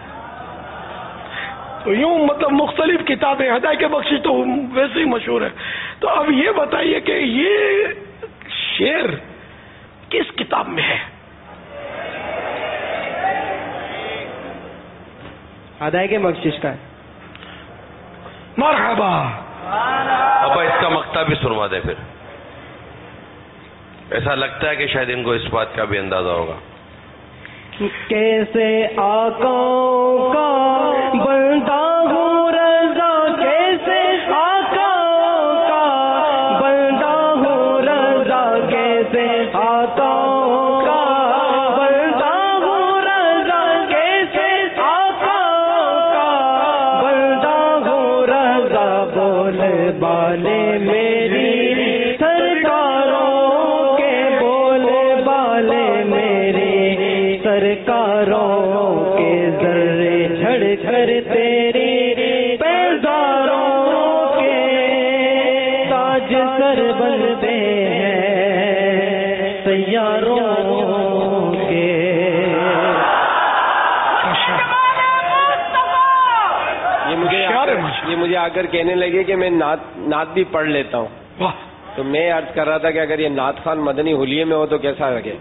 تو یوں مطلب مختلف کتابیں, ہدایت بخشش تو ویسے ہی مشہور ہے. تو اب یہ بتائیے کہ یہ شعر کس کتاب میں ہے؟ ہدایت بخشش کا ہے. مرحبا. ابا اس کا مقطع بھی سنوا دے پھر. ایسا لگتا ہے کہ شاید ان کو اس بات کا بھی اندازہ ہوگا. کیسے آقاؤں کا بندہ ہوں رضا, کیسے آقاؤں کا بندہ ہوں رضا, کیسے آقاؤں کا بندہ ہوں رضا, کیسے آقاؤں کا بندہ ہوں رضا. بولے بالے میری سرکاروں کے, بولے بالے میری سرکاروں کے, ذرے جھڑ کر تیری پیزاروں کے تاج سر بنتے ہیں سیاروں کے. یہ مجھے آ کر کہنے لگے کہ میں نعت بھی پڑھ لیتا ہوں. تو میں عرض کر رہا تھا کہ اگر یہ نعت خان مدنی حلیے میں ہو تو کیسا لگے.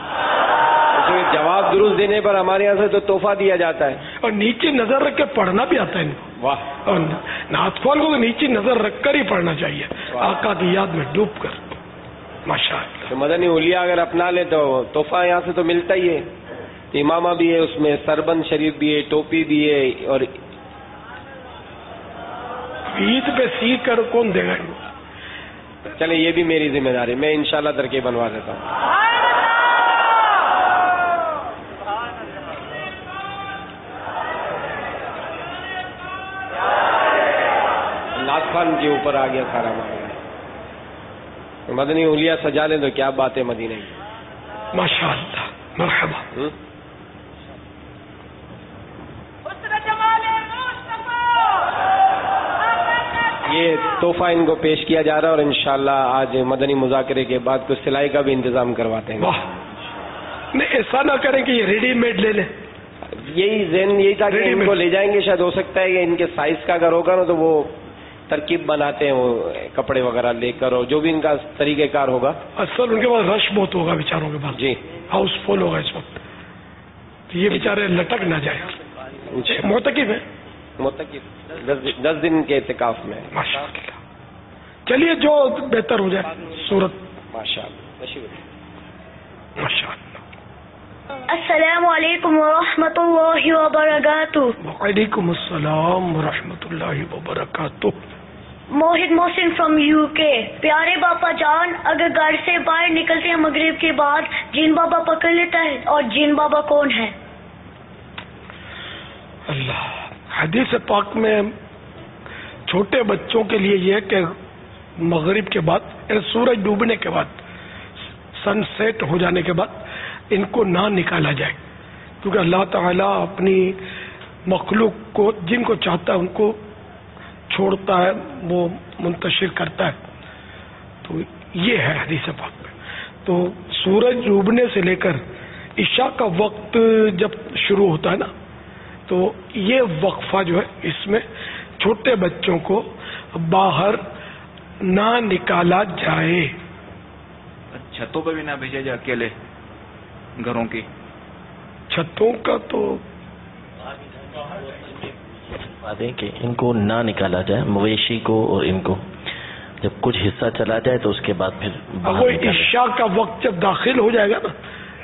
جواب درست دینے پر ہمارے یہاں سے تو تحفہ دیا جاتا ہے, اور نیچے نظر رکھ کے پڑھنا بھی آتا ہے. واہ. اور نعت خوان کو نیچے نظر رکھ کر ہی پڑھنا چاہیے, آقا کی یاد میں ڈوب کر. ماشاء اللہ. تو مدنی حلیہ اگر اپنا لے تو تحفہ یہاں سے تو ملتا ہی ہے. امامہ بھی ہے اس میں, سربند شریف بھی ہے, ٹوپی بھی ہے, اور عید پہ سی کر کون دے گا. چلے یہ بھی میری ذمہ داری, میں انشاءاللہ ترکیب بنوا دیتا ہوں. نعت خان کے اوپر آ گیا سارا معاملہ. مدنی حلیہ سجا لیں تو کیا بات ہے مدینے کی. ماشاء اللہ. مرحبا. یہ تحفہ ان کو پیش کیا جا رہا ہے, اور انشاءاللہ آج مدنی مذاکرے کے بعد کچھ سلائی کا بھی انتظام کرواتے ہیں. نہیں ایسا نہ کریں کہ یہ ریڈی میڈ لے لیں. یہی ذہن یہی تھا کہ ان کو لے جائیں گے, شاید ہو سکتا ہے کہ ان کے سائز کا اگر ہوگا نا تو وہ ترکیب بناتے ہیں وہ کپڑے وغیرہ لے کر, اور جو بھی ان کا طریقہ کار ہوگا. اصل ان کے پاس رش بہت ہوگا بیچاروں کے پاس. جی ہاؤس فل ہوگا اس وقت, یہ بیچارے لٹک نہ جائیں. معتکف ہے, متقب 10 دن کے اعتکاف میں. ماشاء اللہ. چلیے جو بہتر ہو جائے صورت. ماشاء اللہ. ماشاء اللہ. السلام علیکم ورحمۃ اللہ وبرکاتہ. وعلیکم السلام ورحمۃ اللہ وبرکاتہ. Mohd Mohsin from UK. پیارے باپا جان, اگر گھر سے باہر نکلتے ہیں مغرب کے بعد جن بابا پکڑ لیتا ہے, اور جن بابا کون ہے؟ اللہ. حدیث پاک میں چھوٹے بچوں کے لیے یہ کہ مغرب کے بعد, سورج ڈوبنے کے بعد, سن سیٹ ہو جانے کے بعد ان کو نہ نکالا جائے, کیونکہ اللہ تعالیٰ اپنی مخلوق کو جن کو چاہتا ہے ان کو چھوڑتا ہے، وہ منتشر کرتا ہے. تو یہ ہے حدیث پاک میں. تو سورج ڈوبنے سے لے کر عشاء کا وقت جب شروع ہوتا ہے نا، تو یہ وقفہ جو ہے اس میں چھوٹے بچوں کو باہر نہ نکالا جائے. چھتوں پہ بھی نہ بھیجا جائے اکیلے گھروں کی. چھتوں کا تو دیں کہ ان کو نہ نکالا جائے، مویشی کو اور ان کو جب کچھ حصہ چلا جائے تو اس کے بعد پھر وہ عشاء کا وقت جب داخل ہو جائے گا نا،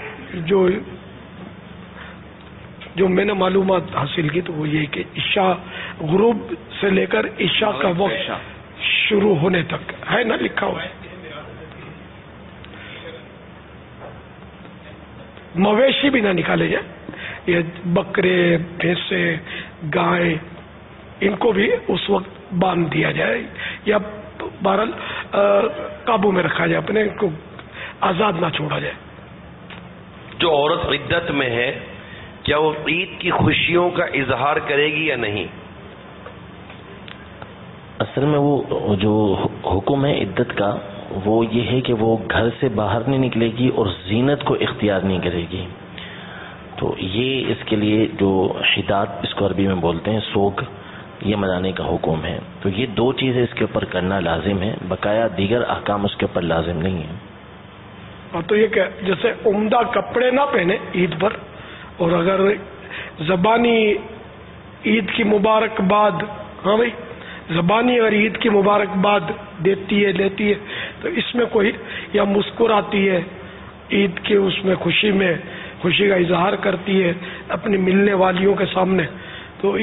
جو میں نے معلومات حاصل کی تو وہ یہ کہ عشاء غروب سے لے کر عشاء کا وقت شروع ہونے تک ہے نا، لکھا ہوا ہے. مویشی بھی نہ نکالے جائیں، یہ بکرے، بھینسے، گائے، ان کو بھی اس وقت باندھ دیا جائے یا بہرحال قابو میں رکھا جائے، اپنے کو آزاد نہ چھوڑا جائے. جو عورت عدت میں ہے کیا وہ عید کی خوشیوں کا اظہار کرے گی یا نہیں؟ اصل میں وہ جو حکم ہے عدت کا وہ یہ ہے کہ وہ گھر سے باہر نہیں نکلے گی اور زینت کو اختیار نہیں کرے گی. تو یہ اس کے لیے جو حداد اس کو عربی میں بولتے ہیں، سوگ، یہ منانے کا حکم ہے. تو یہ دو چیزیں اس کے اوپر کرنا لازم ہے، بقایا دیگر احکام اس کے اوپر لازم نہیں ہے. تو یہ کہ جیسے عمدہ کپڑے نہ پہنے عید پر، اور اگر زبانی عید کی مبارکباد، ہاں بھائی زبانی اگر عید کی مبارکباد دیتی ہے لیتی ہے تو اس میں کوئی، یا مسکراتی ہے عید کے اس میں خوشی کا اظہار کرتی ہے اپنی ملنے والیوں کے سامنے، تو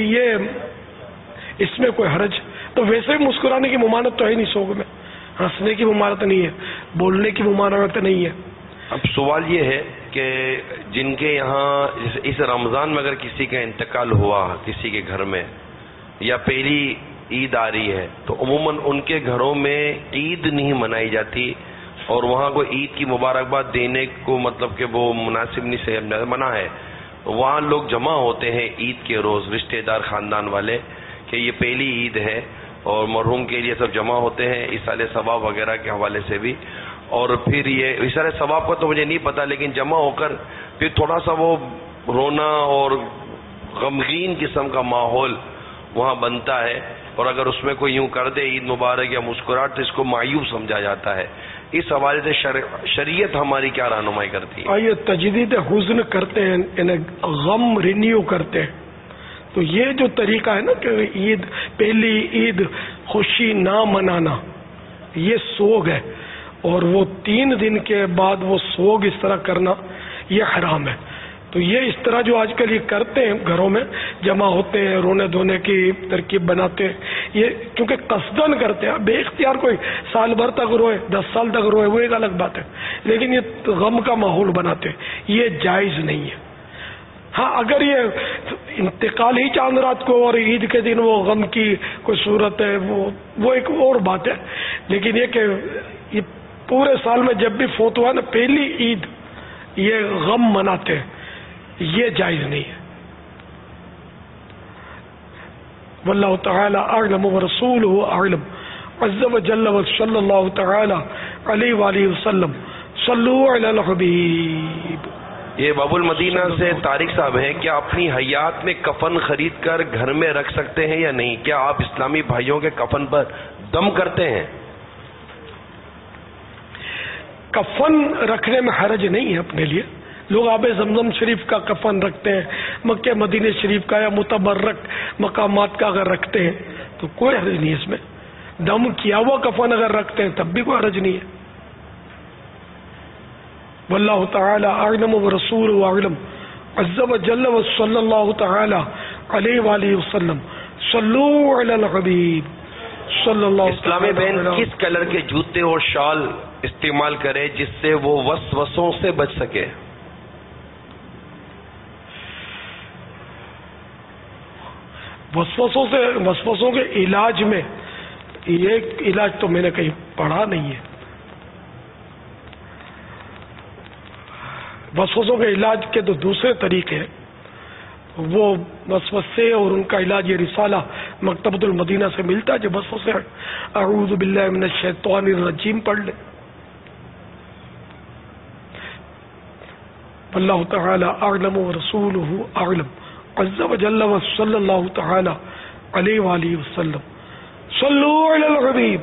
یہ اس میں کوئی حرج. تو ویسے بھی مسکرانے کی ممانعت تو ہے نہیں، سوگ میں ہنسنے کی ممانعت نہیں ہے، بولنے کی ممانعت نہیں ہے. اب سوال یہ ہے کہ جن کے یہاں اس رمضان میں اگر کسی کا انتقال ہوا کسی کے گھر میں، یا پہلی عید آ رہی ہے، تو عموماً ان کے گھروں میں عید نہیں منائی جاتی اور وہاں کو عید کی مبارکباد دینے کو مطلب کہ وہ مناسب نہیں سے منع ہے. وہاں لوگ جمع ہوتے ہیں عید کے روز، رشتہ دار خاندان والے، کہ یہ پہلی عید ہے اور مرحوم کے لیے سب جمع ہوتے ہیں ایصال ثواب وغیرہ کے حوالے سے بھی. اور پھر یہ ایصال ثواب کا تو مجھے نہیں پتا، لیکن جمع ہو کر پھر تھوڑا سا وہ رونا اور غمگین قسم کا ماحول وہاں بنتا ہے، اور اگر اس میں کوئی یوں کر دے عید مبارک یا مسکراہٹ تو اس کو مایوب سمجھا جاتا ہے. اس حوالے سے شریعت ہماری کیا رہنمائی کرتی ہے؟ یہ تجدید حزن کرتے ہیں، یعنی غم رینیو کرتے ہیں. تو یہ جو طریقہ ہے نا کہ عید، پہلی عید خوشی نہ منانا، یہ سوگ ہے، اور وہ 3 دن کے بعد وہ سوگ اس طرح کرنا یہ حرام ہے. تو یہ اس طرح جو آج کل یہ کرتے ہیں، گھروں میں جمع ہوتے ہیں، رونے دھونے کی ترکیب بناتے ہیں، یہ چونکہ قصدن کرتے ہیں، بے اختیار کوئی سال بھر تک روئے، 10 سال تک روئے، وہ ایک الگ بات ہے، لیکن یہ غم کا ماحول بناتے ہیں، یہ جائز نہیں ہے. ہاں اگر یہ انتقال ہی چاند رات کو اور عید کے دن وہ غم کی کوئی صورت ہے، وہ ایک اور بات ہے، لیکن یہ کہ یہ پورے سال میں جب بھی فوت ہوا نا پہلی عید یہ غم مناتے ہیں، یہ جائز نہیں ہے. واللہ تعالی اعلم ورسولہ اعلم عز وجل وصلی اللہ تعالی علیہ وآلہ وسلم. صلو علی الحبیب. یہ باب المدینہ سے طارق صاحب ہیں، کیا اپنی حیات میں کفن خرید کر گھر میں رکھ سکتے ہیں یا نہیں؟ کیا آپ اسلامی بھائیوں کے کفن پر دم کرتے ہیں؟ کفن رکھنے میں حرج نہیں ہے اپنے لیے. لوگ آب زمزم شریف کا کفن رکھتے ہیں، مکہ مدینہ شریف کا یا متبرک مقامات کا اگر رکھتے ہیں تو کوئی حرج نہیں ہے اس میں. دم کیا ہوا کفن اگر رکھتے ہیں تب بھی کوئی حرج نہیں ہے. واللہ تعالی اعلم ورسولہ اعلم عز وجل وصلی اللہ تعالی علیہ وآلہ وسلم. صلو علی الحبیب صلی اللہ. اسلامی بہن کس کلر کے جوتے اور شال استعمال کرے جس سے وہ وسوسوں سے بچ سکے؟ وسوسوں کے علاج میں یہ علاج تو میں نے کہیں پڑھا نہیں ہے. وسوسوں کے علاج کے تو دوسرے طریقے ہیں. وہ وسوسے اور ان کا علاج یہ رسالہ مکتبۃ المدینہ سے ملتا ہے. جو وسوسے اعوذ باللہ من الشیطان الرجیم پڑھ لیں. واللہ تعالی اعلم ورسولہ اعلم عز وجل وصلی اللہ تعالی علیہ وآلہ وسلم. صلو علی الحبیب.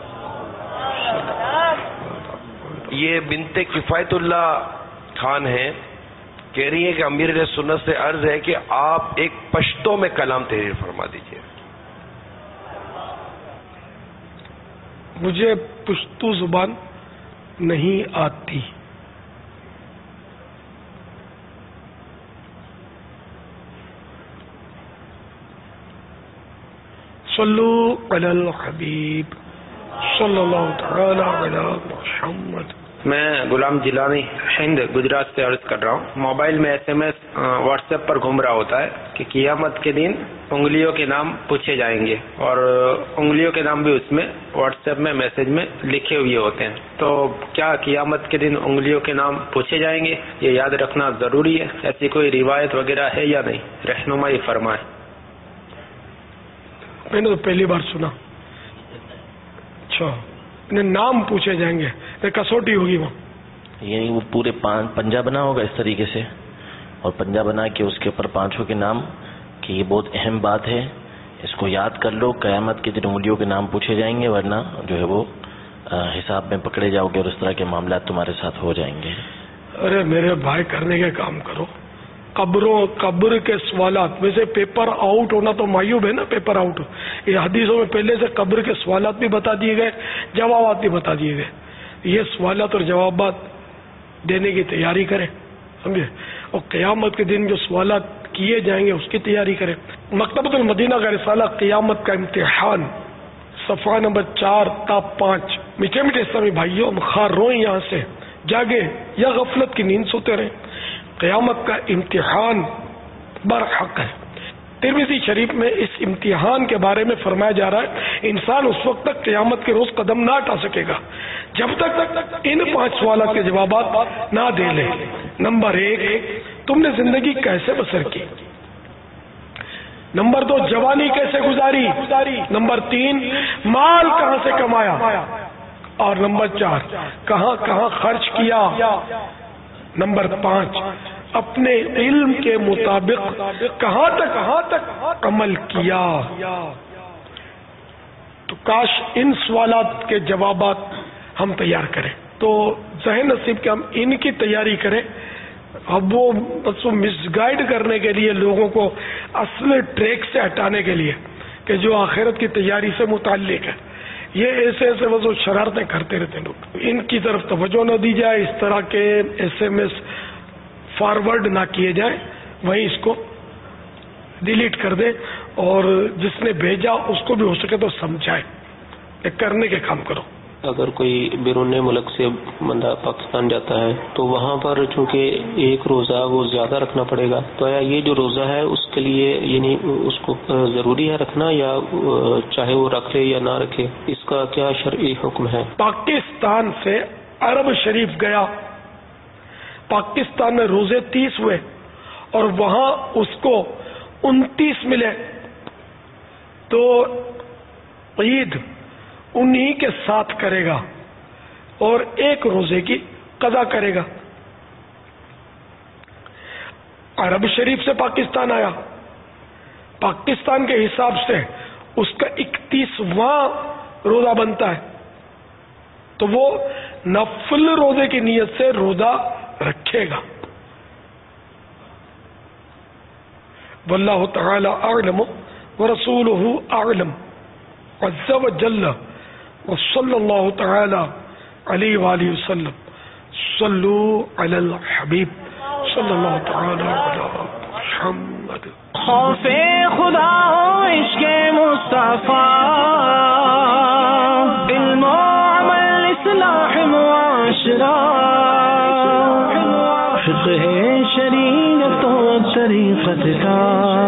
یہ بنت کفایت اللہ خان ہیں، کہہ رہی ہیں کہ امیر علیہ سنت سے عرض ہے کہ آپ ایک پشتو میں کلام تحریر فرما دیجیے. مجھے پشتو زبان نہیں آتی. صلو علی الحبیب صلی اللہ تعالی علی محمد. میں غلام جیلانی ہند گجرات سے عرض کر رہا ہوں. موبائل میں S M S WhatsApp پر گھوم رہا ہوتا ہے کہ قیامت کے دن انگلیوں کے نام پوچھے جائیں گے، اور انگلیوں کے نام بھی اس میں واٹس ایپ میں میسج میں لکھے ہوئے ہوتے ہیں. تو کیا قیامت کے دن انگلیوں کے نام پوچھے جائیں گے؟ یہ یاد رکھنا ضروری ہے. ایسی کوئی روایت وغیرہ ہے یا نہیں؟ رہنمائی فرمائیں. میں نے تو پہلی بار سنا. اچھا، انہیں نام پوچھے جائیں گے، کسوٹی ہوگی وہ، یعنی وہ پورے پنجا بنا ہوگا اس طریقے سے، اور پنجا بنا کے اس کے اوپر پانچوں کے نام، کہ یہ بہت اہم بات ہے، اس کو یاد کر لو. قیامت کے دن انگلیوں کے نام پوچھے جائیں گے، ورنہ جو ہے وہ حساب میں پکڑے جاؤ گے اور اس طرح کے معاملات تمہارے ساتھ ہو جائیں گے. ارے میرے بھائی، کرنے کے کام کرو. قبر کے سوالات میں سے پیپر آؤٹ ہونا تو معیوب ہے نا. پیپر آؤٹ یہ حدیثوں میں پہلے سے قبر کے سوالات بھی بتا دیے گئے، جوابات بھی بتا دیے گئے. یہ سوالات اور جوابات دینے کی تیاری کریں، سمجھے. اور قیامت کے دن جو سوالات کیے جائیں گے اس کی تیاری کریں. مکتبۃ المدینہ کا رسالہ قیامت کا امتحان، صفحہ نمبر 4 تا 5. میٹھے میٹھے اسلامی بھائیوں، خواہ روئیں یہاں سے، جاگے یا غفلت کی نیند سوتے رہیں. قیامت کا امتحان برحق ہے. ترمذی شریف میں اس امتحان کے بارے میں فرمایا جا رہا ہے انسان اس وقت تک قیامت کے روز قدم نہ اٹھا سکے گا جب تک ان 5 سوالات کے جوابات نہ دے لے. نمبر 1، تم نے زندگی کیسے بسر کی؟ نمبر 2، جوانی کیسے گزاری؟ نمبر 3، مال کہاں سے کمایا؟ اور نمبر 4، کہاں کہاں خرچ کیا؟ نمبر 5، اپنے علم کے مطابق کہاں تک عمل کیا؟ تو کاش ان سوالات کے جوابات ہم تیار کریں. تو ذہن نصیب کہ ہم ان کی تیاری کریں. اب وہ بس مس گائیڈ کرنے کے لیے، لوگوں کو اصل ٹریک سے ہٹانے کے لیے کہ جو آخرت کی تیاری سے متعلق ہے، یہ ایسے وہ شرارتیں کرتے رہتے لوگ. ان کی طرف توجہ نہ دی جائے، اس طرح کے ایس ایم ایس فارورڈ نہ کیے جائیں، وہیں اس کو ڈیلیٹ کر دیں، اور جس نے بھیجا اس کو بھی ہو سکے تو سمجھائے کہ کرنے کے کام کرو. اگر کوئی بیرون ملک سے بندہ پاکستان جاتا ہے تو وہاں پر چونکہ ایک روزہ وہ زیادہ رکھنا پڑے گا، تو یہ جو روزہ ہے اس کے لیے یعنی اس کو ضروری ہے رکھنا، یا چاہے وہ رکھ لے یا نہ رکھے، اس کا کیا شرعی حکم ہے؟ پاکستان سے عرب شریف گیا، پاکستان میں روزے 30 ہوئے اور وہاں اس کو 29 ملے، تو عید انہی کے ساتھ کرے گا اور ایک روزے کی قضا کرے گا. عرب شریف سے پاکستان آیا، پاکستان کے حساب سے اس کا 31واں روزہ بنتا ہے، تو وہ نفل روزے کی نیت سے روزہ رکھے گا. واللہ تعالی اعلم ورسولہ اعلم عز وجل وصلی اللہ تعالی علیہ وآلہ وسلم. صلو علی الحبیب صلی اللہ تعالی علی محمد. خوف خدا ہو عشق مصطفیٰ، علم و عمل اصلاح معاشرہ، فقہ شریعت و طریقت کا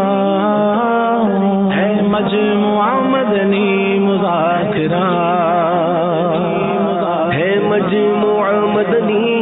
ہے مجموعہ مدنی مذاکرہ، ہے مجموعہ مدنی